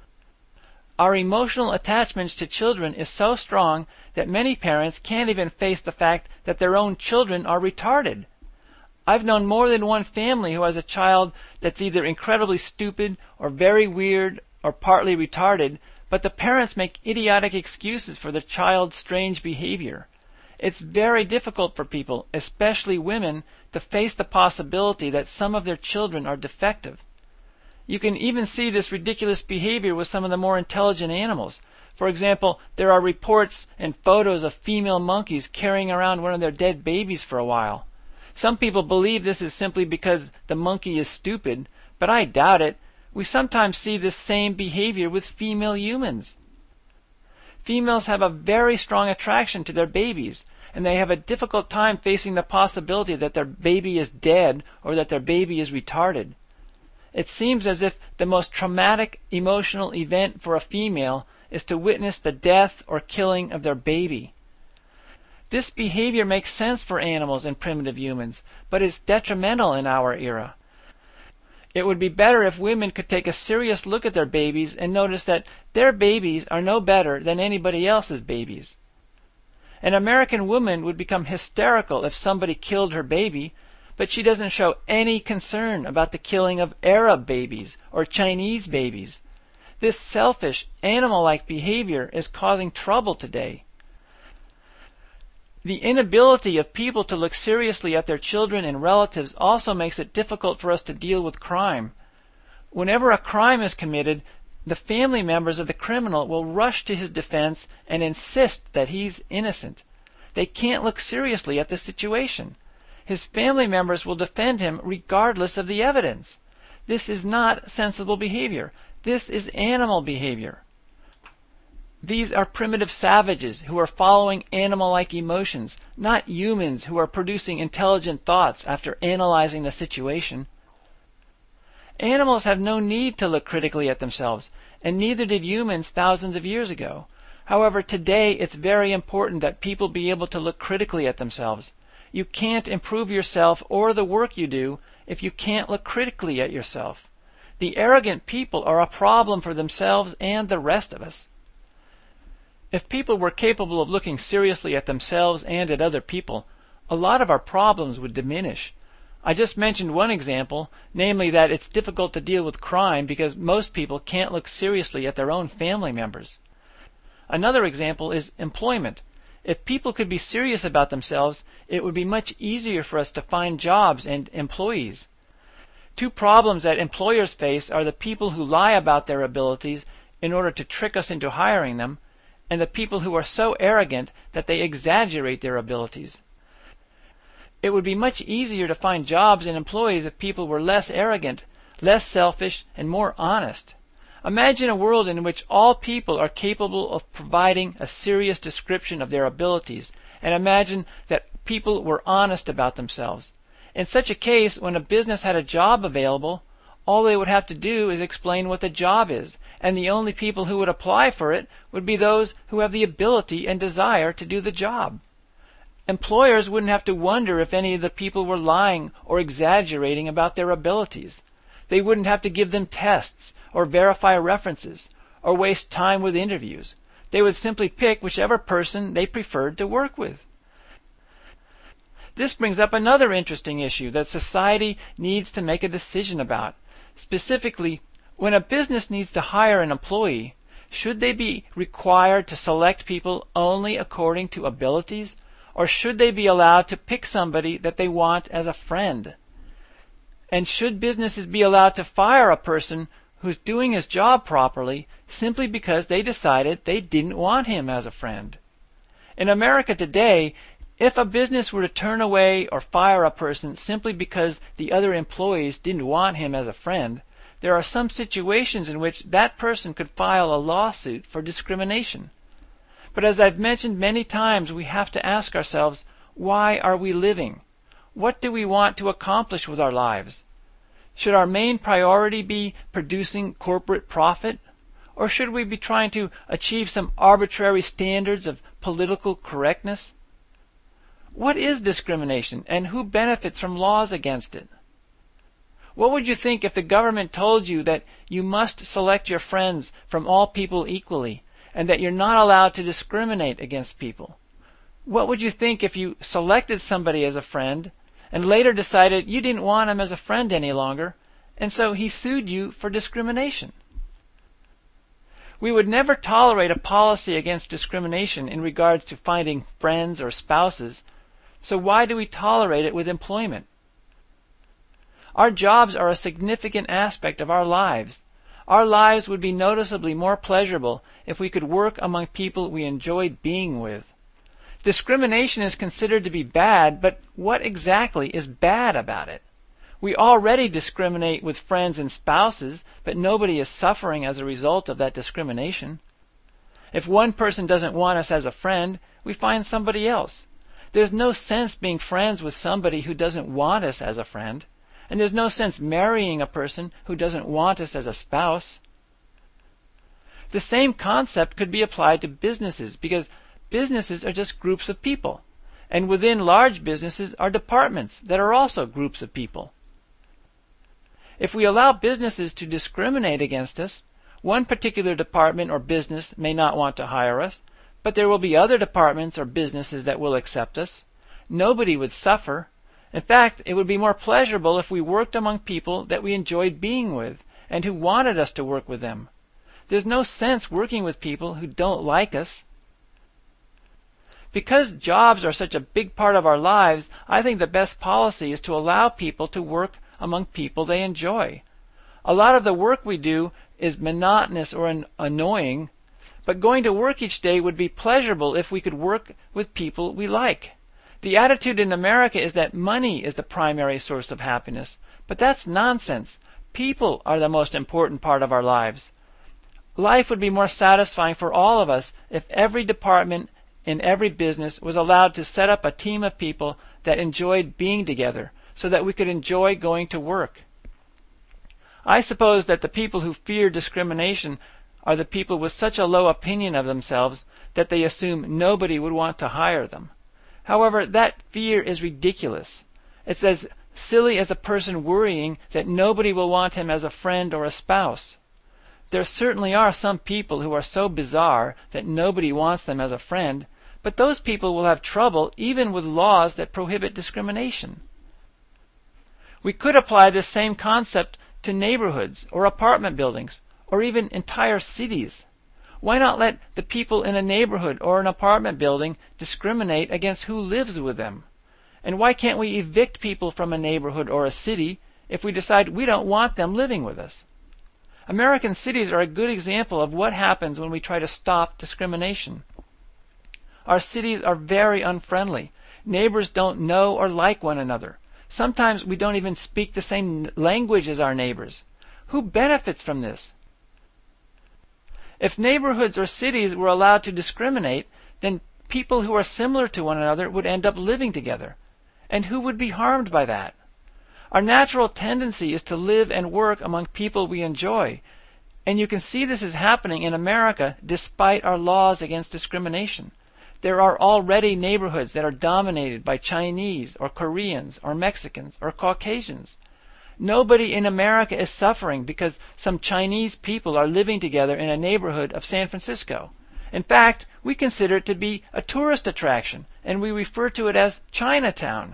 Our emotional attachments to children is so strong that many parents can't even face the fact that their own children are retarded. I've known more than one family who has a child that's either incredibly stupid or very weird or partly retarded, but the parents make idiotic excuses for the child's strange behavior. It's very difficult for people, especially women, to face the possibility that some of their children are defective. You can even see this ridiculous behavior with some of the more intelligent animals. For example, there are reports and photos of female monkeys carrying around one of their dead babies for a while. Some people believe this is simply because the monkey is stupid, but I doubt it. We sometimes see this same behavior with female humans. Females have a very strong attraction to their babies, and they have a difficult time facing the possibility that their baby is dead or that their baby is retarded. It seems as if the most traumatic emotional event for a female is to witness the death or killing of their baby. This behavior makes sense for animals and primitive humans, but is detrimental in our era. It would be better if women could take a serious look at their babies and notice that their babies are no better than anybody else's babies. An American woman would become hysterical if somebody killed her baby, but she doesn't show any concern about the killing of Arab babies or Chinese babies. This selfish, animal-like behavior is causing trouble today. The inability of people to look seriously at their children and relatives also makes it difficult for us to deal with crime. Whenever a crime is committed, the family members of the criminal will rush to his defense and insist that he's innocent. They can't look seriously at the situation. his family members will defend him regardless of the evidence. This is not sensible behavior. This is animal behavior. These are primitive savages who are following animal-like emotions, not humans who are producing intelligent thoughts after analyzing the situation. Animals have no need to look critically at themselves, and neither did humans thousands of years ago. However, today it's very important that people be able to look critically at themselves. You can't improve yourself or the work you do if you can't look critically at yourself. The arrogant people are a problem for themselves and the rest of us. If people were capable of looking seriously at themselves and at other people, a lot of our problems would diminish. I just mentioned one example, namely that it's difficult to deal with crime because most people can't look seriously at their own family members. Another example is employment. If people could be serious about themselves, it would be much easier for us to find jobs and employees. Two problems that employers face are the people who lie about their abilities in order to trick us into hiring them, and the people who are so arrogant that they exaggerate their abilities. It would be much easier to find jobs and employees if people were less arrogant, less selfish, and more honest. Imagine a world in which all people are capable of providing a serious description of their abilities, and imagine that people were honest about themselves. In such a case, when a business had a job available, all they would have to do is explain what the job is, and the only people who would apply for it would be those who have the ability and desire to do the job. Employers wouldn't have to wonder if any of the people were lying or exaggerating about their abilities. They wouldn't have to give them tests or verify references or waste time with interviews. They would simply pick whichever person they preferred to work with. This brings up another interesting issue that society needs to make a decision about. Specifically, when a business needs to hire an employee, should they be required to select people only according to abilities, or should they be allowed to pick somebody that they want as a friend? And should businesses be allowed to fire a person who's doing his job properly simply because they decided they didn't want him as a friend? In America today, if a business were to turn away or fire a person simply because the other employees didn't want him as a friend, there are some situations in which that person could file a lawsuit for discrimination. But as I've mentioned many times, we have to ask ourselves, why are we living? What do we want to accomplish with our lives? Should our main priority be producing corporate profit? Or should we be trying to achieve some arbitrary standards of political correctness? What is discrimination, and who benefits from laws against it? What would you think if the government told you that you must select your friends from all people equally, and that you're not allowed to discriminate against people? What would you think if you selected somebody as a friend, and later decided you didn't want him as a friend any longer, and so he sued you for discrimination? We would never tolerate a policy against discrimination in regards to finding friends or spouses, so why do we tolerate it with employment? Our jobs are a significant aspect of our lives. Our lives would be noticeably more pleasurable if we could work among people we enjoyed being with. Discrimination is considered to be bad, but what exactly is bad about it? We already discriminate with friends and spouses, but nobody is suffering as a result of that discrimination. If one person doesn't want us as a friend, we find somebody else. There's no sense being friends with somebody who doesn't want us as a friend, and there's no sense marrying a person who doesn't want us as a spouse. The same concept could be applied to businesses, because businesses are just groups of people, and within large businesses are departments that are also groups of people. If we allow businesses to discriminate against us, one particular department or business may not want to hire us, but there will be other departments or businesses that will accept us. Nobody would suffer. In fact, it would be more pleasurable if we worked among people that we enjoyed being with and who wanted us to work with them. There's no sense working with people who don't like us. Because jobs are such a big part of our lives, I think the best policy is to allow people to work among people they enjoy. A lot of the work we do is monotonous or an- annoying, but going to work each day would be pleasurable if we could work with people we like. The attitude in America is that money is the primary source of happiness, but that's nonsense. People are the most important part of our lives. Life would be more satisfying for all of us if every department in every business was allowed to set up a team of people that enjoyed being together, so that we could enjoy going to work. I suppose that the people who fear discrimination are the people with such a low opinion of themselves that they assume nobody would want to hire them. However, that fear is ridiculous. It's as silly as a person worrying that nobody will want him as a friend or a spouse. There certainly are some people who are so bizarre that nobody wants them as a friend, but those people will have trouble even with laws that prohibit discrimination. We could apply this same concept to neighborhoods or apartment buildings or even entire cities. Why not let the people in a neighborhood or an apartment building discriminate against who lives with them? And why can't we evict people from a neighborhood or a city if we decide we don't want them living with us? American cities are a good example of what happens when we try to stop discrimination. Our cities are very unfriendly. Neighbors don't know or like one another. Sometimes we don't even speak the same language as our neighbors. Who benefits from this? If neighborhoods or cities were allowed to discriminate, then people who are similar to one another would end up living together. And who would be harmed by that? Our natural tendency is to live and work among people we enjoy. And you can see this is happening in America despite our laws against discrimination. There are already neighborhoods that are dominated by Chinese or Koreans or Mexicans or Caucasians. Nobody in America is suffering because some Chinese people are living together in a neighborhood of San Francisco. In fact, we consider it to be a tourist attraction, and we refer to it as Chinatown.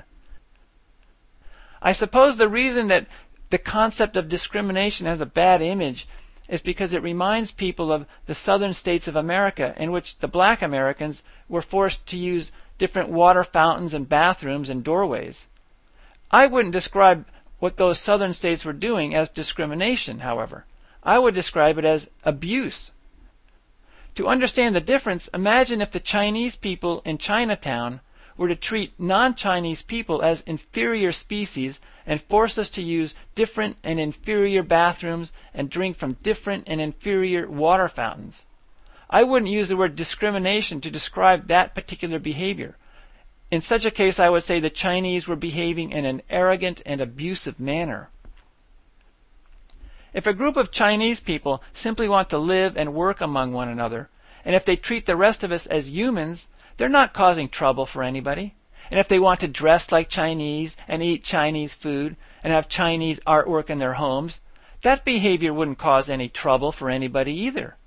I suppose the reason that the concept of discrimination has a bad image is because it reminds people of the southern states of America, in which the black Americans were forced to use different water fountains and bathrooms and doorways. I wouldn't describe what those southern states were doing as discrimination, however. I would describe it as abuse. To understand the difference, imagine if the Chinese people in Chinatown were to treat non-Chinese people as inferior species and force us to use different and inferior bathrooms and drink from different and inferior water fountains. I wouldn't use the word discrimination to describe that particular behavior. In such a case, I would say the Chinese were behaving in an arrogant and abusive manner. If a group of Chinese people simply want to live and work among one another, and if they treat the rest of us as humans, they're not causing trouble for anybody. And if they want to dress like Chinese and eat Chinese food and have Chinese artwork in their homes, that behavior wouldn't cause any trouble for anybody either.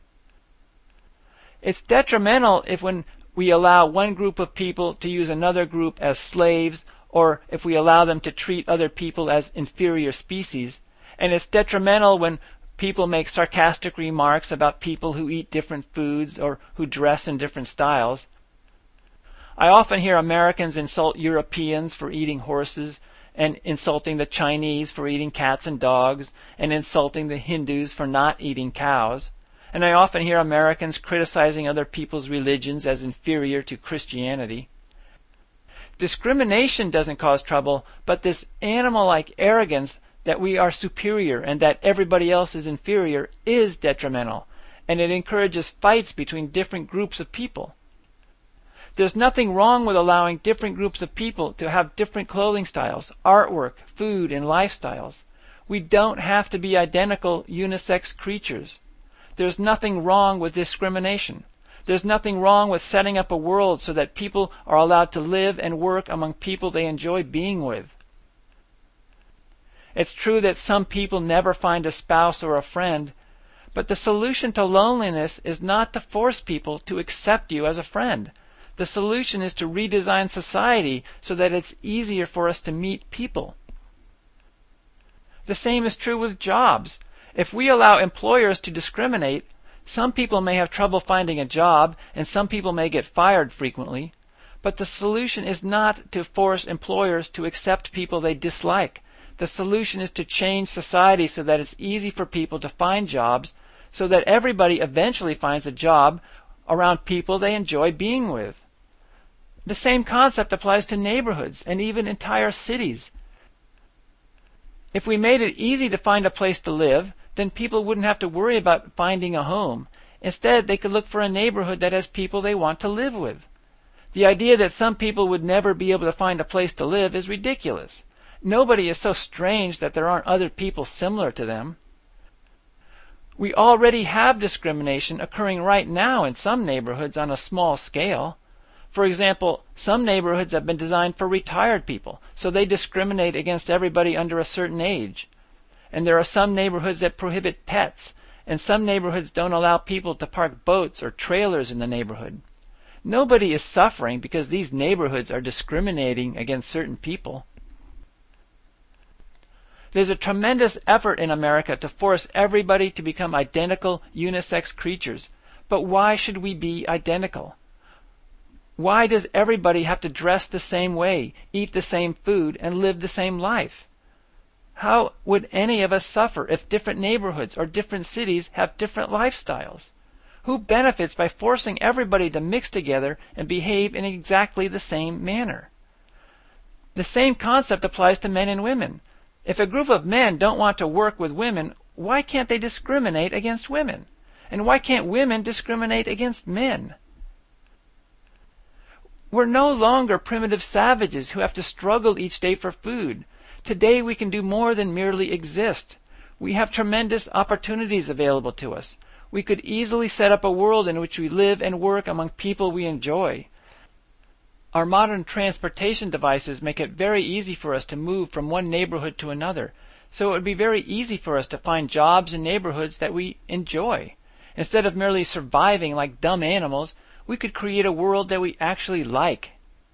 It's detrimental if when we allow one group of people to use another group as slaves, or if we allow them to treat other people as inferior species. And it's detrimental when people make sarcastic remarks about people who eat different foods or who dress in different styles. I often hear Americans insult Europeans for eating horses, and insulting the Chinese for eating cats and dogs, and insulting the Hindus for not eating cows. And I often hear Americans criticizing other people's religions as inferior to Christianity. Discrimination doesn't cause trouble, but this animal-like arrogance that we are superior and that everybody else is inferior is detrimental, and it encourages fights between different groups of people. There's nothing wrong with allowing different groups of people to have different clothing styles, artwork, food, and lifestyles. We don't have to be identical unisex creatures. There's nothing wrong with discrimination. There's nothing wrong with setting up a world so that people are allowed to live and work among people they enjoy being with. It's true that some people never find a spouse or a friend, but the solution to loneliness is not to force people to accept you as a friend. The solution is to redesign society so that it's easier for us to meet people. The same is true with jobs. If we allow employers to discriminate, some people may have trouble finding a job and some people may get fired frequently. But the solution is not to force employers to accept people they dislike. The solution is to change society so that it's easy for people to find jobs, so that everybody eventually finds a job around people they enjoy being with. The same concept applies to neighborhoods and even entire cities. If we made it easy to find a place to live, then people wouldn't have to worry about finding a home. Instead, they could look for a neighborhood that has people they want to live with. The idea that some people would never be able to find a place to live is ridiculous. Nobody is so strange that there aren't other people similar to them. We already have discrimination occurring right now in some neighborhoods on a small scale. For example, some neighborhoods have been designed for retired people, so they discriminate against everybody under a certain age. And there are some neighborhoods that prohibit pets, and some neighborhoods don't allow people to park boats or trailers in the neighborhood. Nobody is suffering because these neighborhoods are discriminating against certain people. There's a tremendous effort in America to force everybody to become identical unisex creatures. But why should we be identical? Why does everybody have to dress the same way, eat the same food, and live the same life? How would any of us suffer if different neighborhoods or different cities have different lifestyles? Who benefits by forcing everybody to mix together and behave in exactly the same manner? The same concept applies to men and women. If a group of men don't want to work with women, why can't they discriminate against women? And why can't women discriminate against men? We're no longer primitive savages who have to struggle each day for food. Today we can do more than merely exist. We have tremendous opportunities available to us. We could easily set up a world in which we live and work among people we enjoy. Our modern transportation devices make it very easy for us to move from one neighborhood to another, so it would be very easy for us to find jobs in neighborhoods that we enjoy. Instead of merely surviving like dumb animals, we could create a world that we actually like.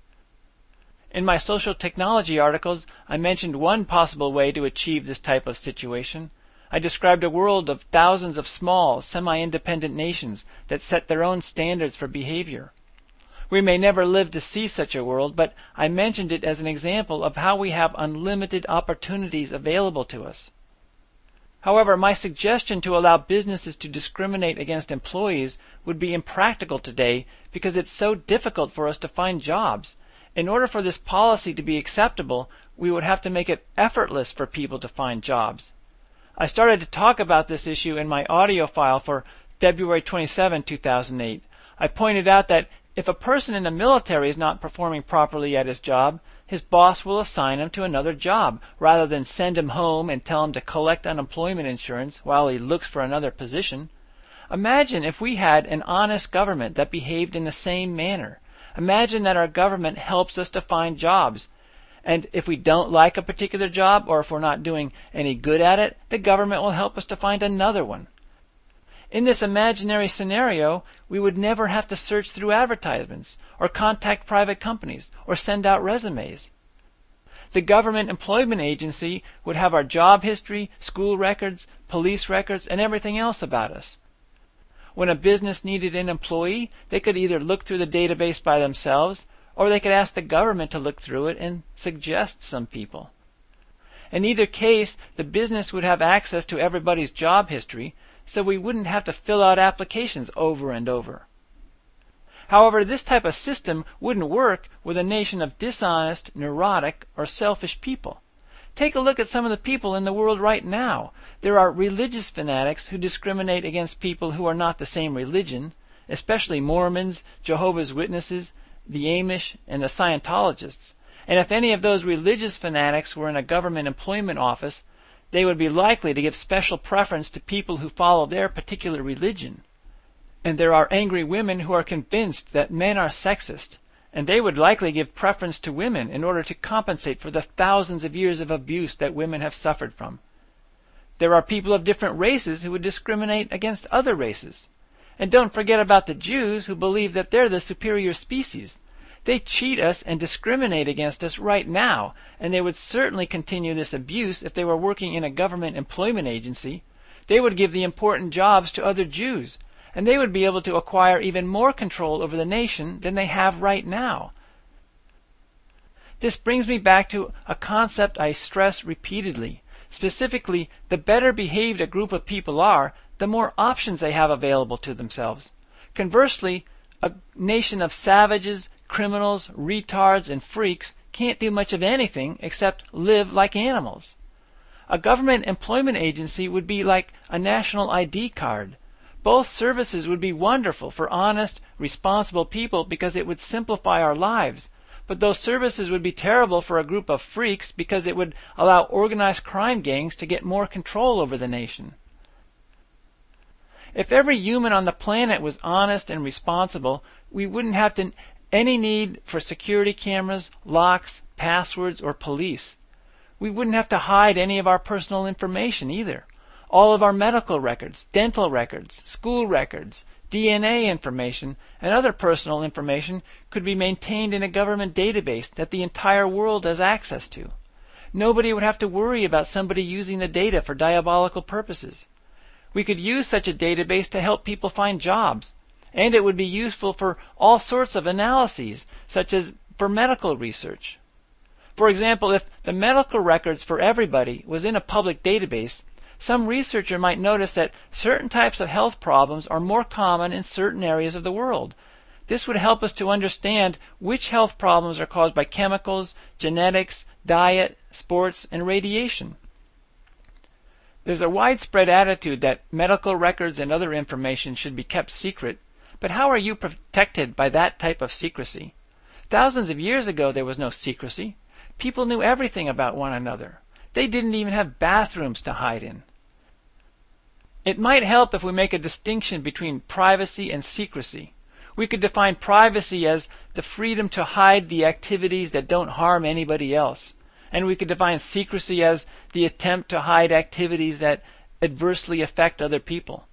In my social technology articles, I mentioned one possible way to achieve this type of situation. I described a world of thousands of small, semi-independent nations that set their own standards for behavior. We may never live to see such a world, but I mentioned it as an example of how we have unlimited opportunities available to us. However, my suggestion to allow businesses to discriminate against employees would be impractical today because it's so difficult for us to find jobs. In order for this policy to be acceptable, we would have to make it effortless for people to find jobs. I started to talk about this issue in my audio file for February twenty-seventh, two thousand eight. I pointed out that if a person in the military is not performing properly at his job, his boss will assign him to another job rather than send him home and tell him to collect unemployment insurance while he looks for another position. Imagine if we had an honest government that behaved in the same manner. Imagine that our government helps us to find jobs. And if we don't like a particular job, or if we're not doing any good at it, the government will help us to find another one. In this imaginary scenario, we would never have to search through advertisements, or contact private companies, or send out resumes. The government employment agency would have our job history, school records, police records, and everything else about us. When a business needed an employee, they could either look through the database by themselves, or they could ask the government to look through it and suggest some people. In either case, the business would have access to everybody's job history, so we wouldn't have to fill out applications over and over. However, this type of system wouldn't work with a nation of dishonest, neurotic, or selfish people. Take a look at some of the people in the world right now. There are religious fanatics who discriminate against people who are not the same religion, especially Mormons, Jehovah's Witnesses, the Amish, and the Scientologists. And if any of those religious fanatics were in a government employment office, they would be likely to give special preference to people who follow their particular religion. And there are angry women who are convinced that men are sexist, and they would likely give preference to women in order to compensate for the thousands of years of abuse that women have suffered from. There are people of different races who would discriminate against other races. And don't forget about the Jews who believe that they're the superior species. They cheat us and discriminate against us right now, and they would certainly continue this abuse if they were working in a government employment agency. They would give the important jobs to other Jews, and they would be able to acquire even more control over the nation than they have right now. This brings me back to a concept I stress repeatedly. Specifically, the better behaved a group of people are, the more options they have available to themselves. Conversely, a nation of savages, criminals, retards, and freaks can't do much of anything except live like animals. A government employment agency would be like a national I D card. Both services would be wonderful for honest, responsible people because it would simplify our lives. But those services would be terrible for a group of freaks because it would allow organized crime gangs to get more control over the nation. If every human on the planet was honest and responsible, we wouldn't have to, any need for security cameras, locks, passwords, or police. We wouldn't have to hide any of our personal information either. All of our medical records, dental records, school records, D N A information, and other personal information could be maintained in a government database that the entire world has access to. Nobody would have to worry about somebody using the data for diabolical purposes. We could use such a database to help people find jobs, and it would be useful for all sorts of analyses, such as for medical research. For example, if the medical records for everybody was in a public database, some researcher might notice that certain types of health problems are more common in certain areas of the world. This would help us to understand which health problems are caused by chemicals, genetics, diet, sports, and radiation. There's a widespread attitude that medical records and other information should be kept secret, but how are you protected by that type of secrecy? Thousands of years ago there was no secrecy. People knew everything about one another. They didn't even have bathrooms to hide in. It might help if we make a distinction between privacy and secrecy. We could define privacy as the freedom to hide the activities that don't harm anybody else. And we could define secrecy as the attempt to hide activities that adversely affect other people.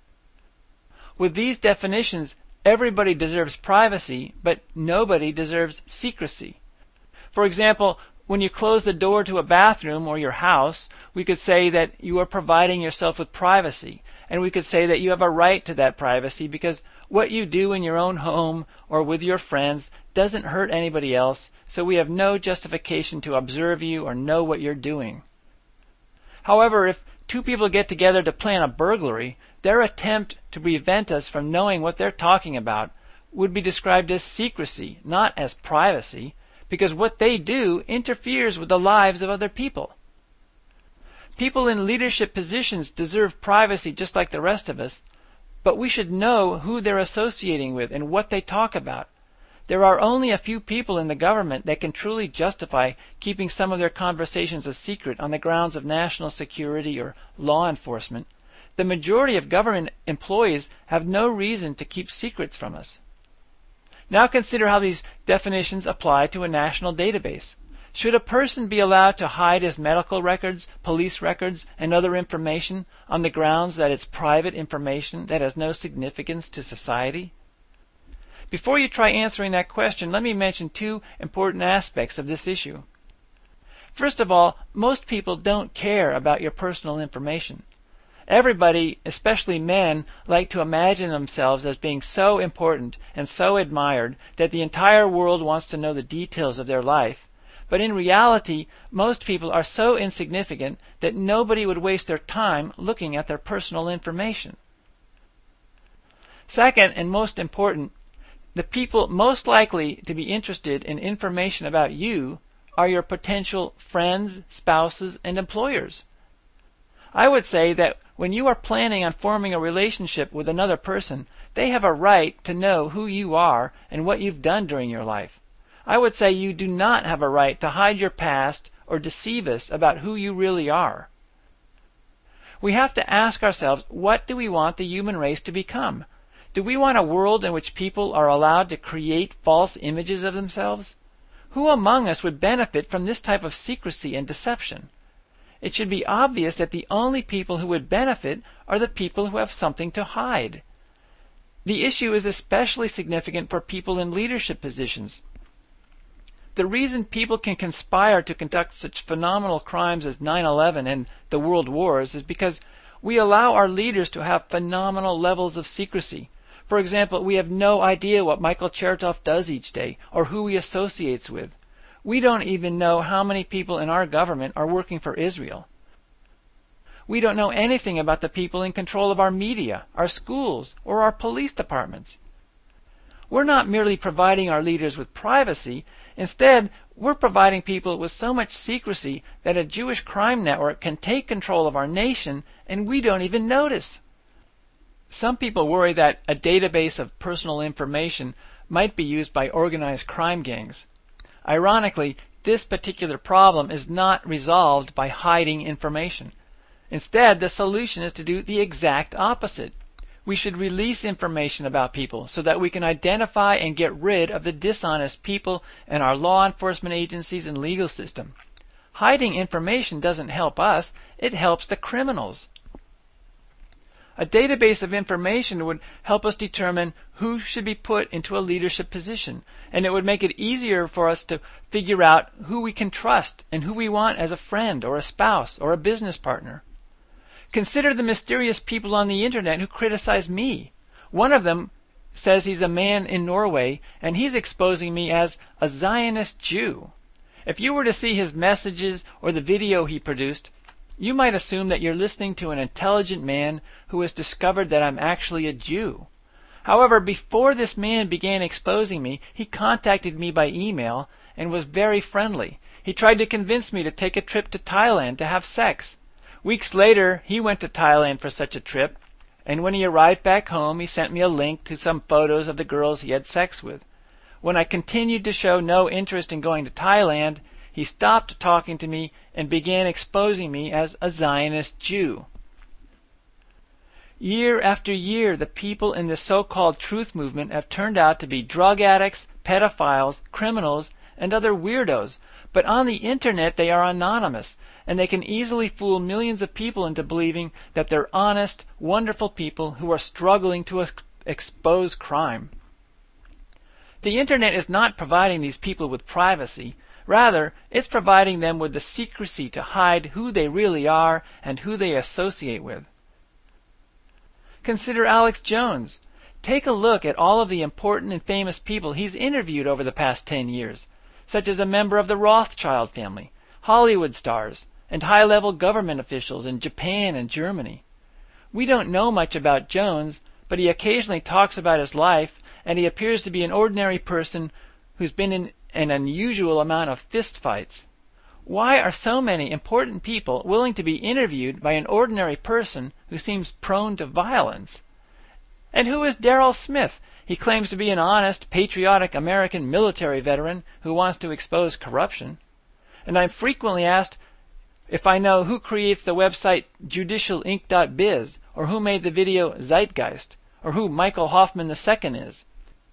With these definitions, everybody deserves privacy, but nobody deserves secrecy. For example, when you close the door to a bathroom or your house, we could say that you are providing yourself with privacy. And we could say that you have a right to that privacy because what you do in your own home or with your friends doesn't hurt anybody else, so we have no justification to observe you or know what you're doing. However, if two people get together to plan a burglary, their attempt to prevent us from knowing what they're talking about would be described as secrecy, not as privacy, because what they do interferes with the lives of other people. People in leadership positions deserve privacy just like the rest of us, but we should know who they're associating with and what they talk about. There are only a few people in the government that can truly justify keeping some of their conversations a secret on the grounds of national security or law enforcement. The majority of government employees have no reason to keep secrets from us. Now consider how these definitions apply to a national database. Should a person be allowed to hide his medical records, police records, and other information on the grounds that it's private information that has no significance to society? Before you try answering that question, let me mention two important aspects of this issue. First of all, most people don't care about your personal information. Everybody, especially men, like to imagine themselves as being so important and so admired that the entire world wants to know the details of their life. But in reality, most people are so insignificant that nobody would waste their time looking at their personal information. Second, and most important, the people most likely to be interested in information about you are your potential friends, spouses, and employers. I would say that when you are planning on forming a relationship with another person, they have a right to know who you are and what you've done during your life. I would say you do not have a right to hide your past or deceive us about who you really are. We have to ask ourselves, what do we want the human race to become? Do we want a world in which people are allowed to create false images of themselves? Who among us would benefit from this type of secrecy and deception? It should be obvious that the only people who would benefit are the people who have something to hide. The issue is especially significant for people in leadership positions. The reason people can conspire to conduct such phenomenal crimes as nine eleven and the world wars is because we allow our leaders to have phenomenal levels of secrecy. For example, we have no idea what Michael Chertoff does each day or who he associates with. We don't even know how many people in our government are working for Israel. We don't know anything about the people in control of our media, our schools, or our police departments. We're not merely providing our leaders with privacy. Instead, we're providing people with so much secrecy that a Jewish crime network can take control of our nation and we don't even notice. Some people worry that a database of personal information might be used by organized crime gangs. Ironically, this particular problem is not resolved by hiding information. Instead, the solution is to do the exact opposite. We should release information about people so that we can identify and get rid of the dishonest people in our law enforcement agencies and legal system. Hiding information doesn't help us, it helps the criminals. A database of information would help us determine who should be put into a leadership position, and it would make it easier for us to figure out who we can trust and who we want as a friend or a spouse or a business partner. Consider the mysterious people on the internet who criticize me. One of them says he's a man in Norway, and he's exposing me as a Zionist Jew. If you were to see his messages or the video he produced, you might assume that you're listening to an intelligent man who has discovered that I'm actually a Jew. However, before this man began exposing me, he contacted me by email and was very friendly. He tried to convince me to take a trip to Thailand to have sex. Weeks later, he went to Thailand for such a trip, and when he arrived back home, he sent me a link to some photos of the girls he had sex with. When I continued to show no interest in going to Thailand, he stopped talking to me and began exposing me as a Zionist Jew. Year after year, the people in the so-called truth movement have turned out to be drug addicts, pedophiles, criminals, and other weirdos. But on the internet, they are anonymous, and they can easily fool millions of people into believing that they're honest, wonderful people who are struggling to ex- expose crime. The internet is not providing these people with privacy. Rather, it's providing them with the secrecy to hide who they really are and who they associate with. Consider Alex Jones. Take a look at all of the important and famous people he's interviewed over the past ten years, such as a member of the Rothschild family, Hollywood stars, and high-level government officials in Japan and Germany. We don't know much about Jones, but he occasionally talks about his life, and he appears to be an ordinary person who's been in an unusual amount of fistfights. Why are so many important people willing to be interviewed by an ordinary person who seems prone to violence? And who is Daryl Smith? He claims to be an honest, patriotic American military veteran who wants to expose corruption. And I'm frequently asked if I know who creates the website judicial ink dot biz, or who made the video Zeitgeist, or who Michael Hoffman the Second is.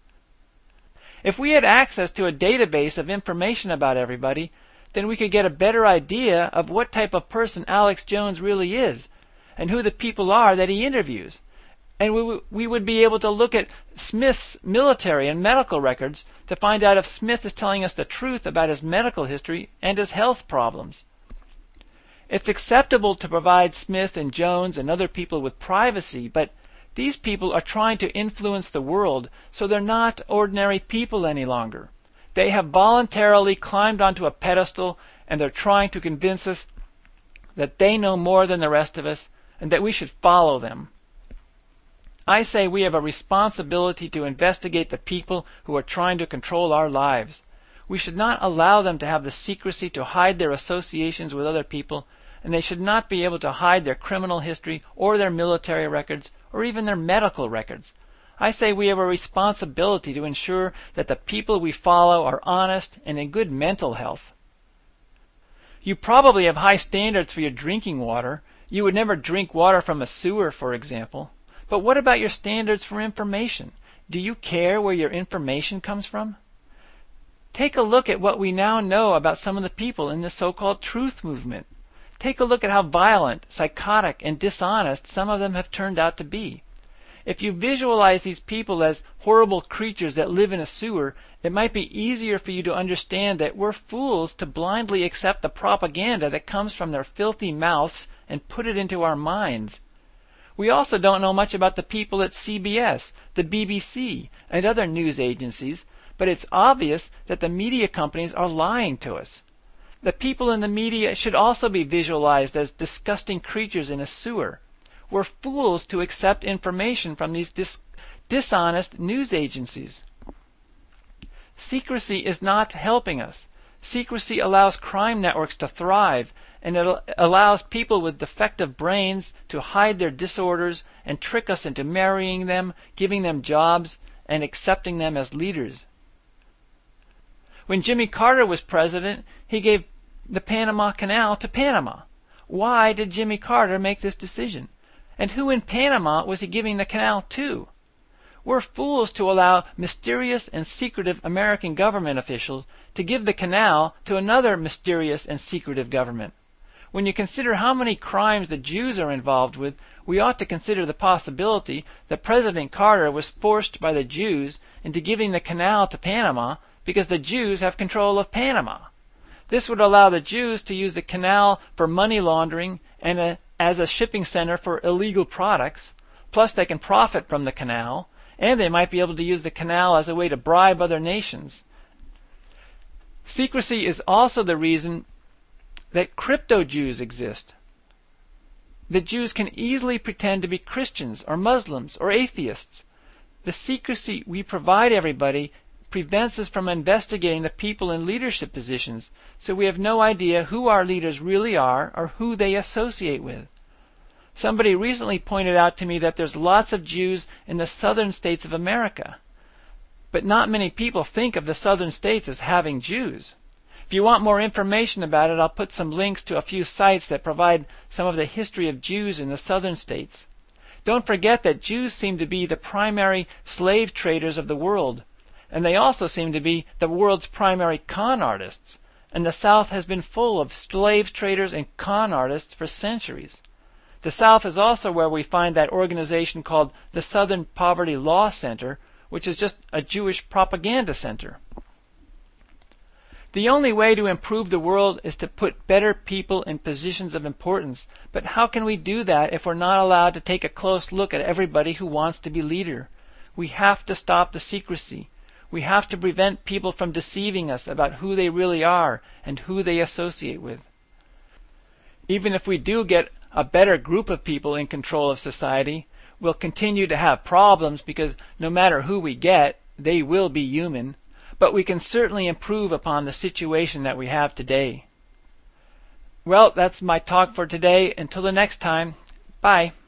If we had access to a database of information about everybody, then we could get a better idea of what type of person Alex Jones really is, and who the people are that he interviews. And we, w- we would be able to look at Smith's military and medical records to find out if Smith is telling us the truth about his medical history and his health problems. It's acceptable to provide Smith and Jones and other people with privacy, but these people are trying to influence the world, so they're not ordinary people any longer. They have voluntarily climbed onto a pedestal, and they're trying to convince us that they know more than the rest of us, and that we should follow them. I say we have a responsibility to investigate the people who are trying to control our lives. We should not allow them to have the secrecy to hide their associations with other people, and they should not be able to hide their criminal history or their military records or even their medical records. I say we have a responsibility to ensure that the people we follow are honest and in good mental health. You probably have high standards for your drinking water. You would never drink water from a sewer, for example. But what about your standards for information? Do you care where your information comes from? Take a look at what we now know about some of the people in the so-called truth movement. Take a look at how violent, psychotic, and dishonest some of them have turned out to be. If you visualize these people as horrible creatures that live in a sewer, it might be easier for you to understand that we're fools to blindly accept the propaganda that comes from their filthy mouths and put it into our minds. We also don't know much about the people at C B S, the B B C, and other news agencies, but it's obvious that the media companies are lying to us. The people in the media should also be visualized as disgusting creatures in a sewer. We're fools to accept information from these dis- dishonest news agencies. secrecy is not helping us. Secrecy allows crime networks to thrive, and it allows people with defective brains to hide their disorders and trick us into marrying them, giving them jobs, and accepting them as leaders. When Jimmy Carter was president, he gave the Panama Canal to Panama. Why did Jimmy Carter make this decision? And who in Panama was he giving the canal to? We're fools to allow mysterious and secretive American government officials to give the canal to another mysterious and secretive government. When you consider how many crimes the Jews are involved with, we ought to consider the possibility that President Carter was forced by the Jews into giving the canal to Panama because the Jews have control of Panama. This would allow the Jews to use the canal for money laundering and a, as a shipping center for illegal products. Plus, they can profit from the canal, and they might be able to use the canal as a way to bribe other nations. Secrecy is also the reason that crypto-Jews exist. The Jews can easily pretend to be Christians or Muslims or atheists. The secrecy we provide everybody prevents us from investigating the people in leadership positions, so we have no idea who our leaders really are or who they associate with. Somebody recently pointed out to me that there's lots of Jews in the southern states of America, but not many people think of the southern states as having Jews. If you want more information about it, I'll put some links to a few sites that provide some of the history of Jews in the southern states. Don't forget that Jews seem to be the primary slave traders of the world, and they also seem to be the world's primary con artists, and the South has been full of slave traders and con artists for centuries. The South is also where we find that organization called the Southern Poverty Law Center, which is just a Jewish propaganda center. The only way to improve the world is to put better people in positions of importance. But how can we do that if we're not allowed to take a close look at everybody who wants to be leader? We have to stop the secrecy. We have to prevent people from deceiving us about who they really are and who they associate with. Even if we do get a better group of people in control of society, we'll continue to have problems because no matter who we get, they will be human. But we can certainly improve upon the situation that we have today. Well, that's my talk for today. Until the next time, bye.